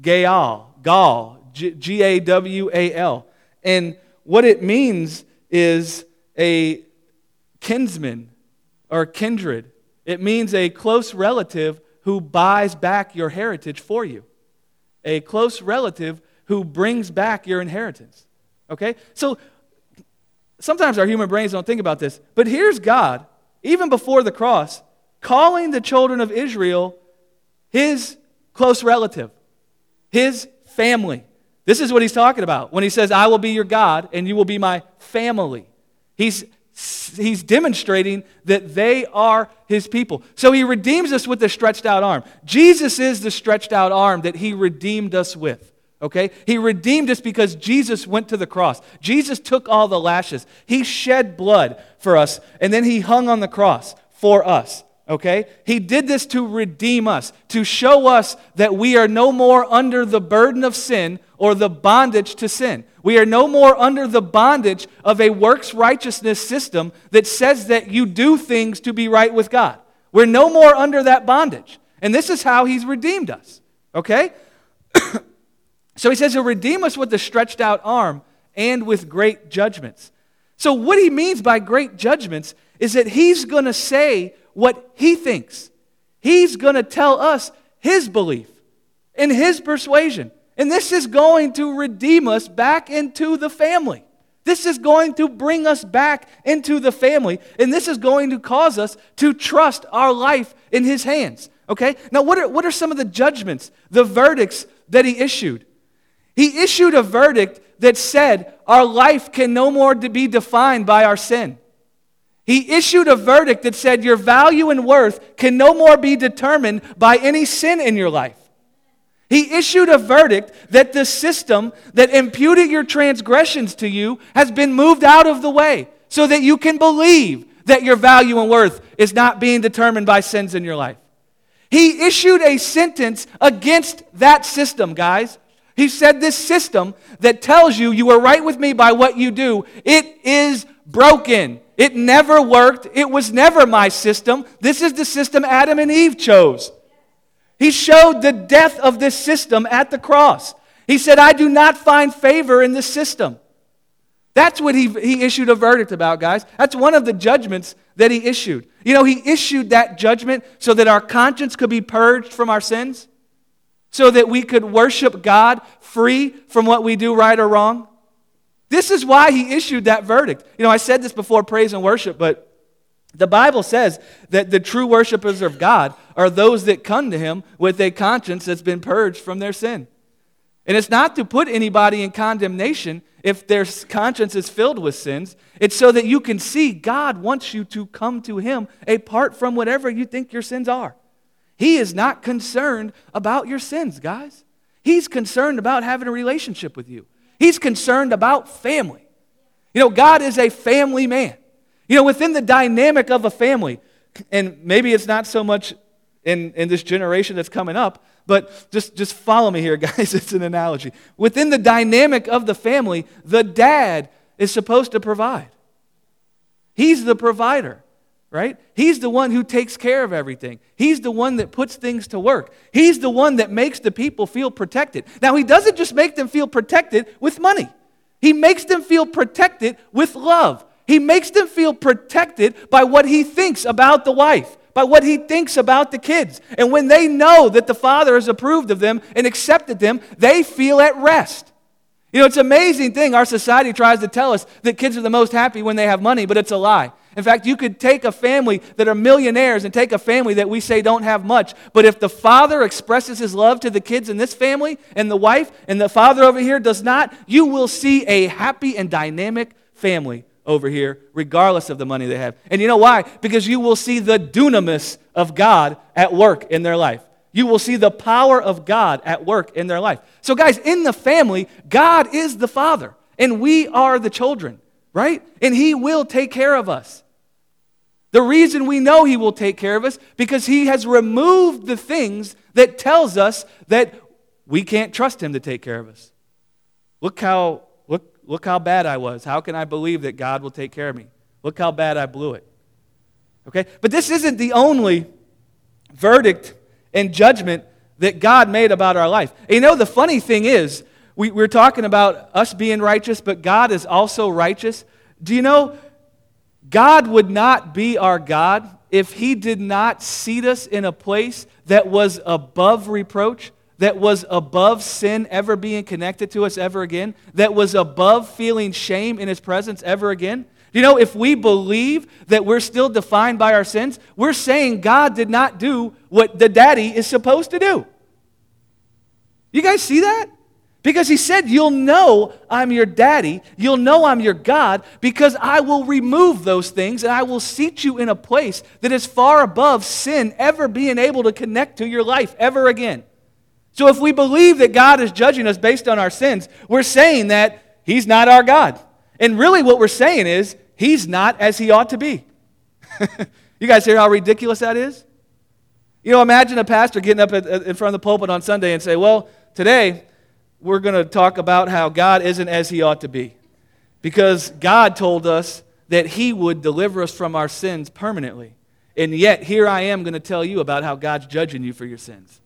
G-A-W-A-L. And what it means is a kinsman or kindred. It means a close relative who buys back your heritage for you. A close relative who brings back your inheritance. Okay? So sometimes our human brains don't think about this, but here's God, even before the cross, calling the children of Israel his close relative, his family. This is what he's talking about when he says, I will be your God and you will be my family. He's demonstrating that they are his people. So he redeems us with the stretched out arm. Jesus is the stretched out arm that he redeemed us with. Okay? He redeemed us because Jesus went to the cross. Jesus took all the lashes. He shed blood for us, and then he hung on the cross for us. Okay? He did this to redeem us, to show us that we are no more under the burden of sin or the bondage to sin. We are no more under the bondage of a works righteousness system that says that you do things to be right with God. We're no more under that bondage. And this is how he's redeemed us. Okay? So he says he'll redeem us with the stretched out arm and with great judgments. So what he means by great judgments is that he's going to say what he thinks. He's going to tell us his belief and his persuasion. And this is going to redeem us back into the family. This is going to bring us back into the family. And this is going to cause us to trust our life in his hands. Okay? Now, what are some of the judgments, the verdicts that he issued? He issued a verdict that said our life can no more be defined by our sin. He issued a verdict that said your value and worth can no more be determined by any sin in your life. He issued a verdict that the system that imputed your transgressions to you has been moved out of the way so that you can believe that your value and worth is not being determined by sins in your life. He issued a sentence against that system, guys. He said this system that tells you you are right with me by what you do, it is broken. It never worked. It was never my system. This is the system Adam and Eve chose. He showed the death of this system at the cross. He said, I do not find favor in this system. That's what he issued a verdict about, guys. That's one of the judgments that he issued. You know, he issued that judgment so that our conscience could be purged from our sins, so that we could worship God free from what we do right or wrong. This is why he issued that verdict. You know, I said this before praise and worship, but the Bible says that the true worshipers of God are those that come to him with a conscience that's been purged from their sin. And it's not to put anybody in condemnation if their conscience is filled with sins. It's so that you can see God wants you to come to him apart from whatever you think your sins are. He is not concerned about your sins, guys. He's concerned about having a relationship with you. He's concerned about family. You know, God is a family man. You know, within the dynamic of a family, and maybe it's not so much in this generation that's coming up, but just follow me here, guys. It's an analogy. Within the dynamic of the family, the dad is supposed to provide. He's the provider, right? He's the one who takes care of everything. He's the one that puts things to work. He's the one that makes the people feel protected. Now, he doesn't just make them feel protected with money. He makes them feel protected with love. He makes them feel protected by what he thinks about the wife, by what he thinks about the kids. And when they know that the father has approved of them and accepted them, they feel at rest. You know, it's an amazing thing. Our society tries to tell us that kids are the most happy when they have money, but it's a lie. In fact, you could take a family that are millionaires and take a family that we say don't have much, but if the father expresses his love to the kids in this family and the wife and the father over here does not, you will see a happy and dynamic family over here, regardless of the money they have. And you know why? Because you will see the dunamis of God at work in their life. You will see the power of God at work in their life. So guys, in the family, God is the father, and we are the children, right? And he will take care of us. The reason we know he will take care of us, because he has removed the things that tells us that we can't trust him to take care of us. Look how bad I was. How can I believe that God will take care of me? Look how bad I blew it. Okay? But this isn't the only verdict and judgment that God made about our life. And you know, the funny thing is, we're talking about us being righteous, but God is also righteous. Do you know, God would not be our God if he did not seat us in a place that was above reproach, that was above sin ever being connected to us ever again, that was above feeling shame in his presence ever again. You know, if we believe that we're still defined by our sins, we're saying God did not do what the daddy is supposed to do. You guys see that? Because he said, you'll know I'm your daddy, you'll know I'm your God, because I will remove those things and I will seat you in a place that is far above sin ever being able to connect to your life ever again. So if we believe that God is judging us based on our sins, we're saying that he's not our God. And really what we're saying is, he's not as he ought to be. You guys hear how ridiculous that is? You know, imagine a pastor getting up in front of the pulpit on Sunday and say, well, today we're going to talk about how God isn't as he ought to be. Because God told us that he would deliver us from our sins permanently. And yet, here I am going to tell you about how God's judging you for your sins.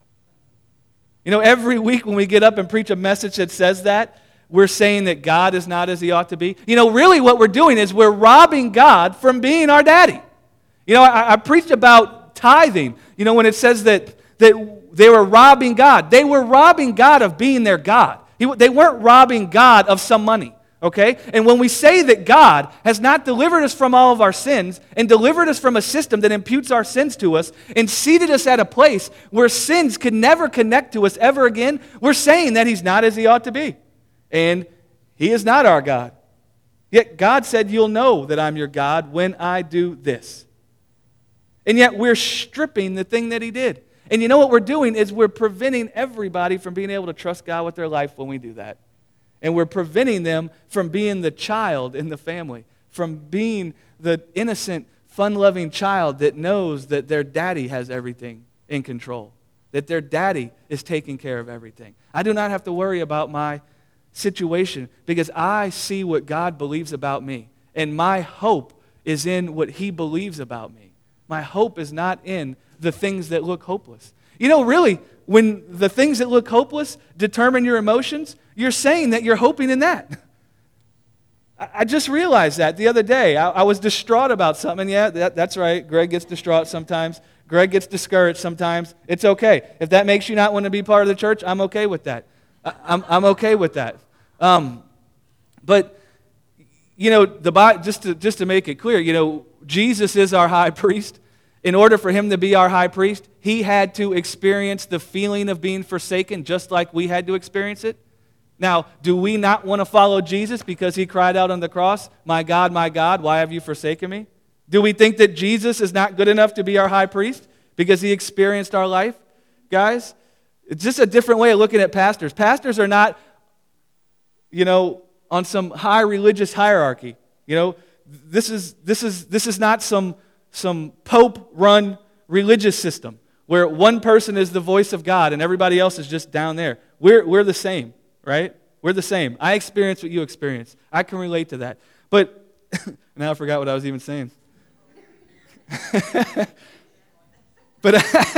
You know, every week when we get up and preach a message that says that, we're saying that God is not as he ought to be. You know, really what we're doing is we're robbing God from being our daddy. You know, I preached about about tithing. You know, when it says that they were robbing God. They were robbing God of being their God. They weren't robbing God of some money. Okay? And when we say that God has not delivered us from all of our sins and delivered us from a system that imputes our sins to us and seated us at a place where sins could never connect to us ever again, we're saying that He's not as He ought to be. And He is not our God. Yet God said, you'll know that I'm your God when I do this. And yet we're stripping the thing that He did. And you know what we're doing is we're preventing everybody from being able to trust God with their life when we do that. And we're preventing them from being the child in the family, from being the innocent, fun-loving child that knows that their daddy has everything in control, that their daddy is taking care of everything. I do not have to worry about my situation because I see what God believes about me, and my hope is in what He believes about me. My hope is not in the things that look hopeless. You know, really, when the things that look hopeless determine your emotions, you're saying that you're hoping in that. I just realized that the other day. I was distraught about something. Yeah, that's right. Greg gets distraught sometimes. Greg gets discouraged sometimes. It's okay. If that makes you not want to be part of the church, I'm okay with that. I'm okay with that. But, you know, just to make it clear, you know, Jesus is our high priest. In order for Him to be our high priest, He had to experience the feeling of being forsaken just like we had to experience it. Now, do we not want to follow Jesus because He cried out on the cross, my God, why have you forsaken me? Do we think that Jesus is not good enough to be our high priest because He experienced our life? Guys, it's just a different way of looking at pastors. Pastors are not, you know, on some high religious hierarchy. You know, this is not some Pope-run religious system where one person is the voice of God and everybody else is just down there. We're the same, right? We're the same. I experience what you experience. I can relate to that. But now I forgot what I was even saying. But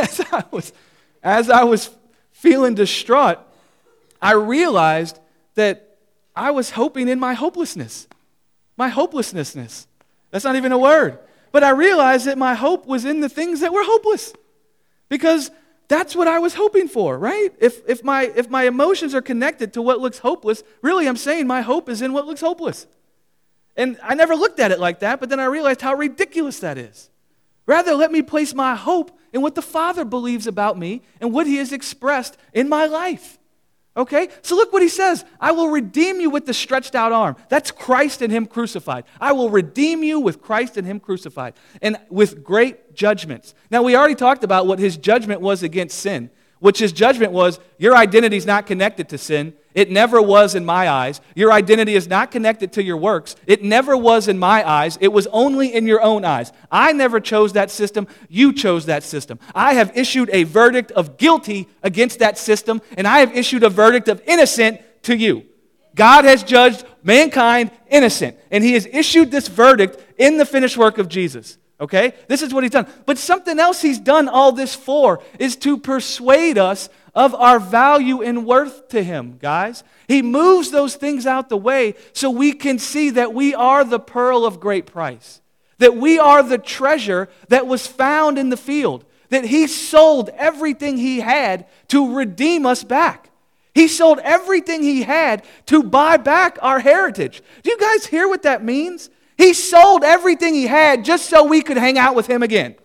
as I was feeling distraught, I realized that I was hoping in my hopelessness. My hopelessness. That's not even a word. But I realized that my hope was in the things that were hopeless. Because that's what I was hoping for, right? If my emotions are connected to what looks hopeless, really I'm saying my hope is in what looks hopeless. And I never looked at it like that, but then I realized how ridiculous that is. Rather, let me place my hope in what the Father believes about me and what He has expressed in my life. Okay? So look what He says. I will redeem you with the stretched out arm. That's Christ and Him crucified. I will redeem you with Christ and Him crucified. And with great judgments. Now we already talked about what His judgment was against sin. Which His judgment was, your identity is not connected to sin. It never was in my eyes. Your identity is not connected to your works. It never was in my eyes. It was only in your own eyes. I never chose that system. You chose that system. I have issued a verdict of guilty against that system, and I have issued a verdict of innocent to you. God has judged mankind innocent, and He has issued this verdict in the finished work of Jesus. Okay? This is what He's done. But something else He's done all this for is to persuade us of our value and worth to Him, guys. He moves those things out the way so we can see that we are the pearl of great price. That we are the treasure that was found in the field. That He sold everything He had to redeem us back. He sold everything He had to buy back our heritage. Do you guys hear what that means? He sold everything He had just so we could hang out with Him again.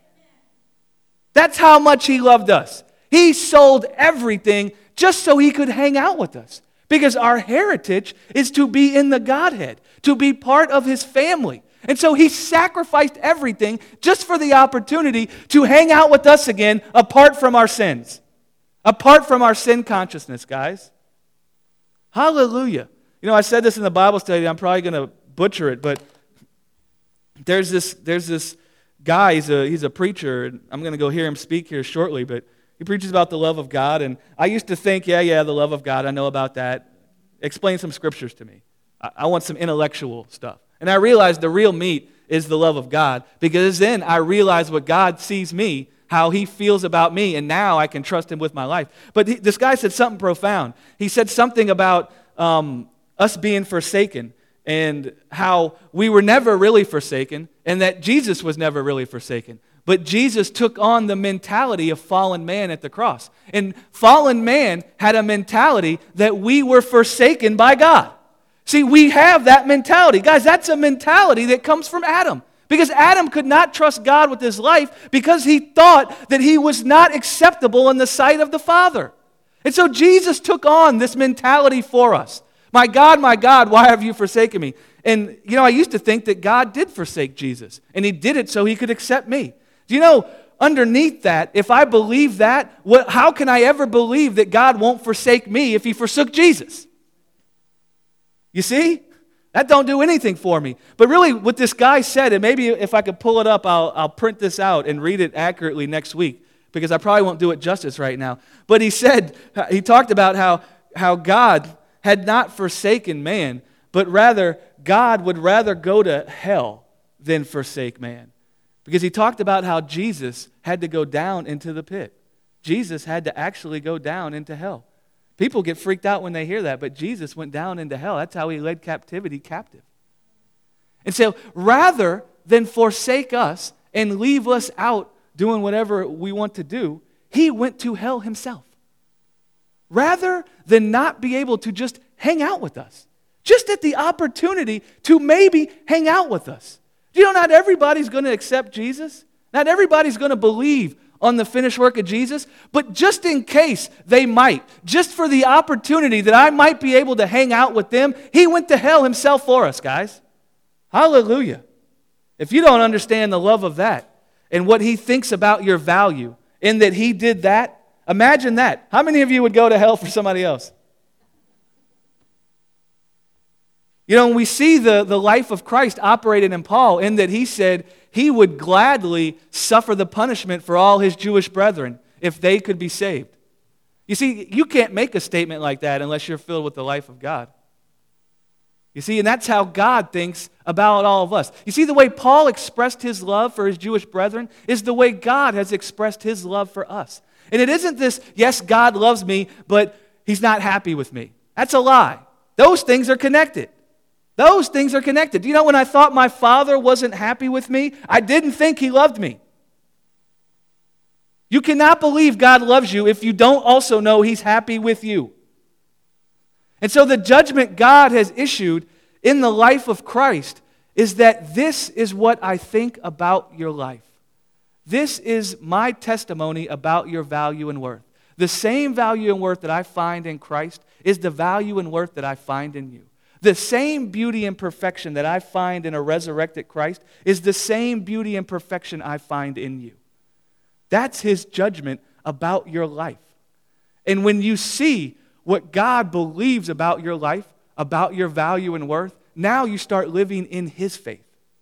That's how much He loved us. He sold everything just so He could hang out with us. Because our heritage is to be in the Godhead, to be part of His family. And so He sacrificed everything just for the opportunity to hang out with us again apart from our sins. Apart from our sin consciousness, guys. Hallelujah. You know, I said this in the Bible study. I'm probably going to butcher it, but there's this guy, he's a preacher, and I'm going to go hear him speak here shortly, but he preaches about the love of God, and I used to think, yeah, the love of God, I know about that. Explain some scriptures to me. I want some intellectual stuff. And I realized the real meat is the love of God, because then I realized what God sees me, how He feels about me, and now I can trust Him with my life. But this guy said something profound. He said something about us being forsaken, and how we were never really forsaken, and that Jesus was never really forsaken. But Jesus took on the mentality of fallen man at the cross. And fallen man had a mentality that we were forsaken by God. See, we have that mentality. Guys, that's a mentality that comes from Adam. Because Adam could not trust God with his life because he thought that he was not acceptable in the sight of the Father. And so Jesus took on this mentality for us. My God, why have you forsaken me? And, I used to think that God did forsake Jesus. And he did it so he could accept me. Do you know, underneath that, if I believe that, how can I ever believe that God won't forsake me if he forsook Jesus? You see? That don't do anything for me. But really, what this guy said, and maybe if I could pull it up, I'll print this out and read it accurately next week, because I probably won't do it justice right now. But he talked about how God had not forsaken man, but rather God would rather go to hell than forsake man. Because he talked about how Jesus had to go down into the pit. Jesus had to actually go down into hell. People get freaked out when they hear that, but Jesus went down into hell. That's how he led captivity captive. And so rather than forsake us and leave us out doing whatever we want to do, he went to hell himself. Rather than not be able to just hang out with us, just at the opportunity to maybe hang out with us. Do you know not everybody's going to accept Jesus? Not everybody's going to believe on the finished work of Jesus, but just in case they might, just for the opportunity that I might be able to hang out with them, he went to hell himself for us, guys. Hallelujah. If you don't understand the love of that and what he thinks about your value in that he did that, imagine that. How many of you would go to hell for somebody else? When we see the life of Christ operated in Paul, in that he said he would gladly suffer the punishment for all his Jewish brethren if they could be saved. You see, you can't make a statement like that unless you're filled with the life of God. You see, and that's how God thinks about all of us. You see, the way Paul expressed his love for his Jewish brethren is the way God has expressed his love for us. And it isn't this, yes, God loves me, but he's not happy with me. That's a lie. Those things are connected. Those things are connected. Do you know, when I thought my father wasn't happy with me, I didn't think he loved me. You cannot believe God loves you if you don't also know he's happy with you. And so the judgment God has issued in the life of Christ is that this is what I think about your life. This is my testimony about your value and worth. The same value and worth that I find in Christ is the value and worth that I find in you. The same beauty and perfection that I find in a resurrected Christ is the same beauty and perfection I find in you. That's his judgment about your life. And when you see what God believes about your life, about your value and worth, now you start living in his faith.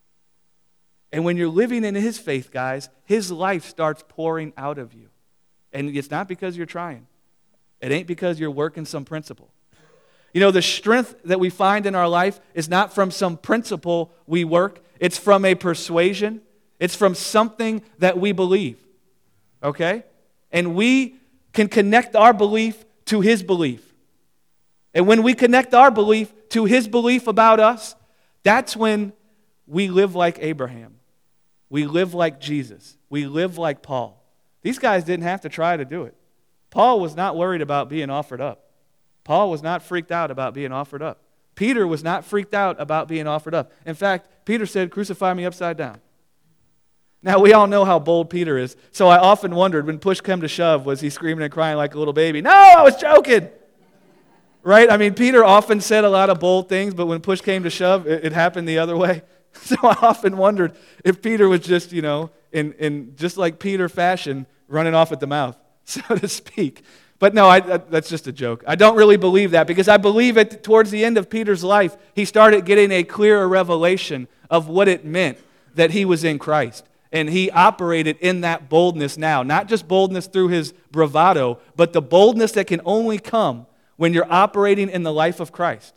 And when you're living in his faith, guys, his life starts pouring out of you. And it's not because you're trying. It ain't because you're working some principle. The strength that we find in our life is not from some principle we work. It's from a persuasion. It's from something that we believe. Okay? And we can connect our belief to his belief. And when we connect our belief to his belief about us, that's when we live like Abraham. We live like Jesus. We live like Paul. These guys didn't have to try to do it. Paul was not worried about being offered up. Paul was not freaked out about being offered up. Peter was not freaked out about being offered up. In fact, Peter said, "Crucify me upside down." Now, we all know how bold Peter is, so I often wondered when push came to shove, was he screaming and crying like a little baby? No, I was joking. Right? I mean, Peter often said a lot of bold things, but when push came to shove, it happened the other way. So I often wondered if Peter was just, in just like Peter fashion, running off at the mouth, so to speak. But no, that's just a joke. I don't really believe that, because I believe that towards the end of Peter's life, he started getting a clearer revelation of what it meant that he was in Christ. And he operated in that boldness now. Not just boldness through his bravado, but the boldness that can only come when you're operating in the life of Christ.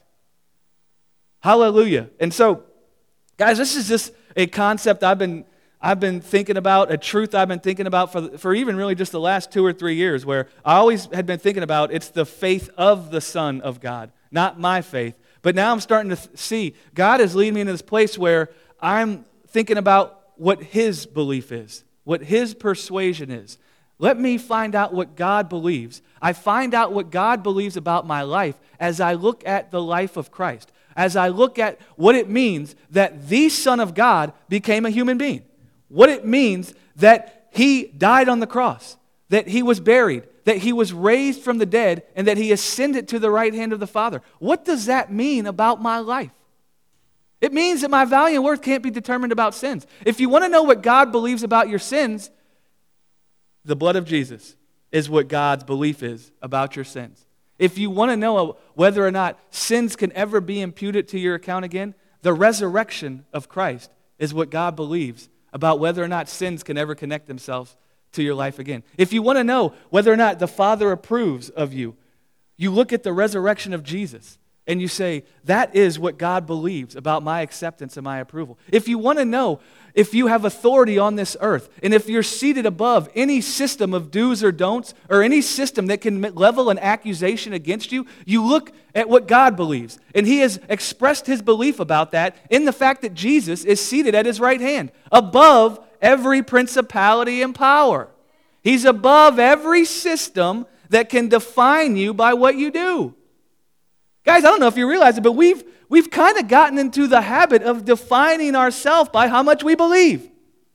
Hallelujah. And so, guys, this is just a concept I've been thinking about, a truth I've been thinking about for even really just the last 2 or 3 years, where I always had been thinking about it's the faith of the Son of God, not my faith. But now I'm starting to see God is leading me into this place where I'm thinking about what his belief is, what his persuasion is. Let me find out what God believes. I find out what God believes about my life as I look at the life of Christ, as I look at what it means that the Son of God became a human being, what it means that he died on the cross, that he was buried, that he was raised from the dead, and that he ascended to the right hand of the Father. What does that mean about my life? It means that my value and worth can't be determined about sins. If you want to know what God believes about your sins, the blood of Jesus is what God's belief is about your sins. If you want to know whether or not sins can ever be imputed to your account again, the resurrection of Christ is what God believes about whether or not sins can ever connect themselves to your life again. If you want to know whether or not the Father approves of you, you look at the resurrection of Jesus and you say, that is what God believes about my acceptance and my approval. If you want to know if you have authority on this earth, and if you're seated above any system of do's or don'ts, or any system that can level an accusation against you, you look at what God believes. And he has expressed his belief about that in the fact that Jesus is seated at his right hand, above every principality and power. He's above every system that can define you by what you do. Guys, I don't know if you realize it, but we've kind of gotten into the habit of defining ourselves by how much we believe.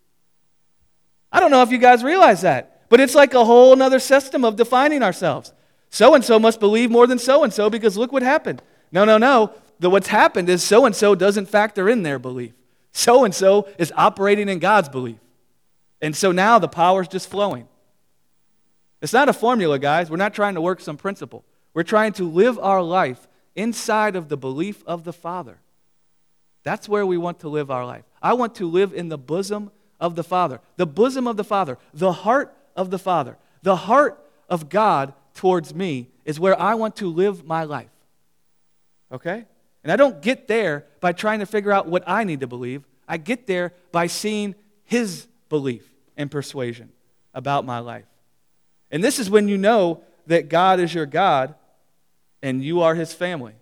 I don't know if you guys realize that, but it's like a whole other system of defining ourselves. So-and-so must believe more than so-and-so because look what happened. No. What's happened is so-and-so doesn't factor in their belief. So-and-so is operating in God's belief. And so now the power's just flowing. It's not a formula, guys. We're not trying to work some principle. We're trying to live our life inside of the belief of the Father. That's where we want to live our life. I want to live in the bosom of the Father. The bosom of the Father. The heart of the Father. The heart of God towards me is where I want to live my life. Okay? And I don't get there by trying to figure out what I need to believe. I get there by seeing his belief and persuasion about my life. And this is when you know that God is your God and you are his family.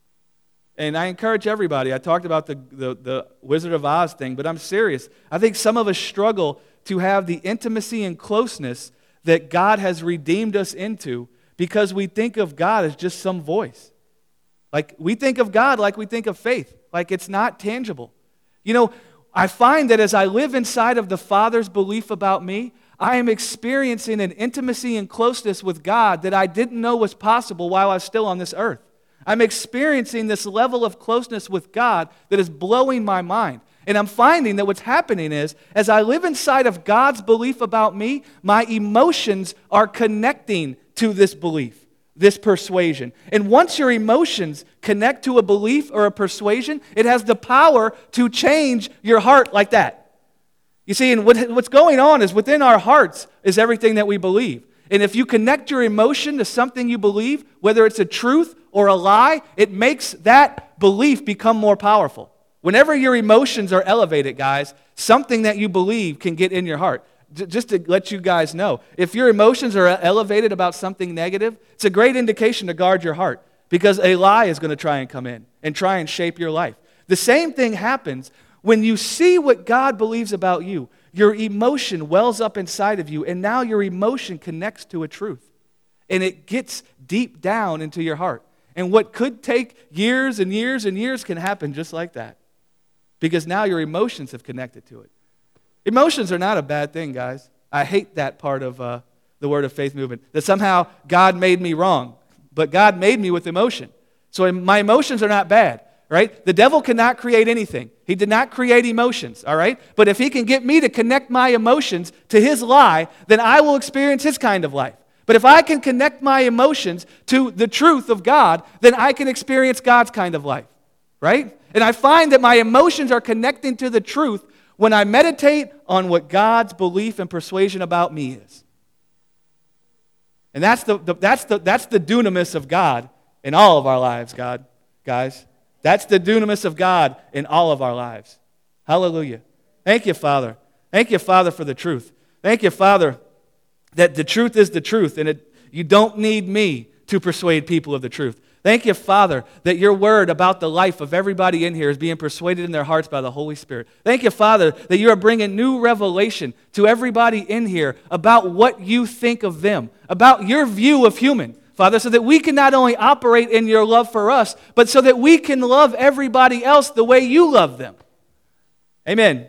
And I encourage everybody. I talked about the Wizard of Oz thing, but I'm serious. I think some of us struggle to have the intimacy and closeness that God has redeemed us into because we think of God as just some voice. Like we think of God like we think of faith, like it's not tangible. You know, I find that as I live inside of the Father's belief about me, I am experiencing an intimacy and closeness with God that I didn't know was possible while I was still on this earth. I'm experiencing this level of closeness with God that is blowing my mind. And I'm finding that what's happening is, as I live inside of God's belief about me, my emotions are connecting to this belief, this persuasion. And once your emotions connect to a belief or a persuasion, it has the power to change your heart like that. You see, and what's going on is within our hearts is everything that we believe. And if you connect your emotion to something you believe, whether it's a truth or a lie, it makes that belief become more powerful. Whenever your emotions are elevated, guys, something that you believe can get in your heart. Just to let you guys know, if your emotions are elevated about something negative, it's a great indication to guard your heart because a lie is going to try and come in and try and shape your life. The same thing happens when you see what God believes about you. Your emotion wells up inside of you, and now your emotion connects to a truth. And it gets deep down into your heart. And what could take years and years and years can happen just like that. Because now your emotions have connected to it. Emotions are not a bad thing, guys. I hate that part of the Word of Faith movement, that somehow God made me wrong. But God made me with emotion. So my emotions are not bad. Right? The devil cannot create anything. He did not create emotions, all right? But if he can get me to connect my emotions to his lie, then I will experience his kind of life. But if I can connect my emotions to the truth of God, then I can experience God's kind of life, right? And I find that my emotions are connecting to the truth when I meditate on what God's belief and persuasion about me is. And that's the dunamis of God in all of our lives, guys. That's the dunamis of God in all of our lives. Hallelujah. Thank you, Father. Thank you, Father, for the truth. Thank you, Father, that the truth is the truth, and you don't need me to persuade people of the truth. Thank you, Father, that your word about the life of everybody in here is being persuaded in their hearts by the Holy Spirit. Thank you, Father, that you are bringing new revelation to everybody in here about what you think of them, about your view of human, Father, so that we can not only operate in your love for us, but so that we can love everybody else the way you love them. Amen.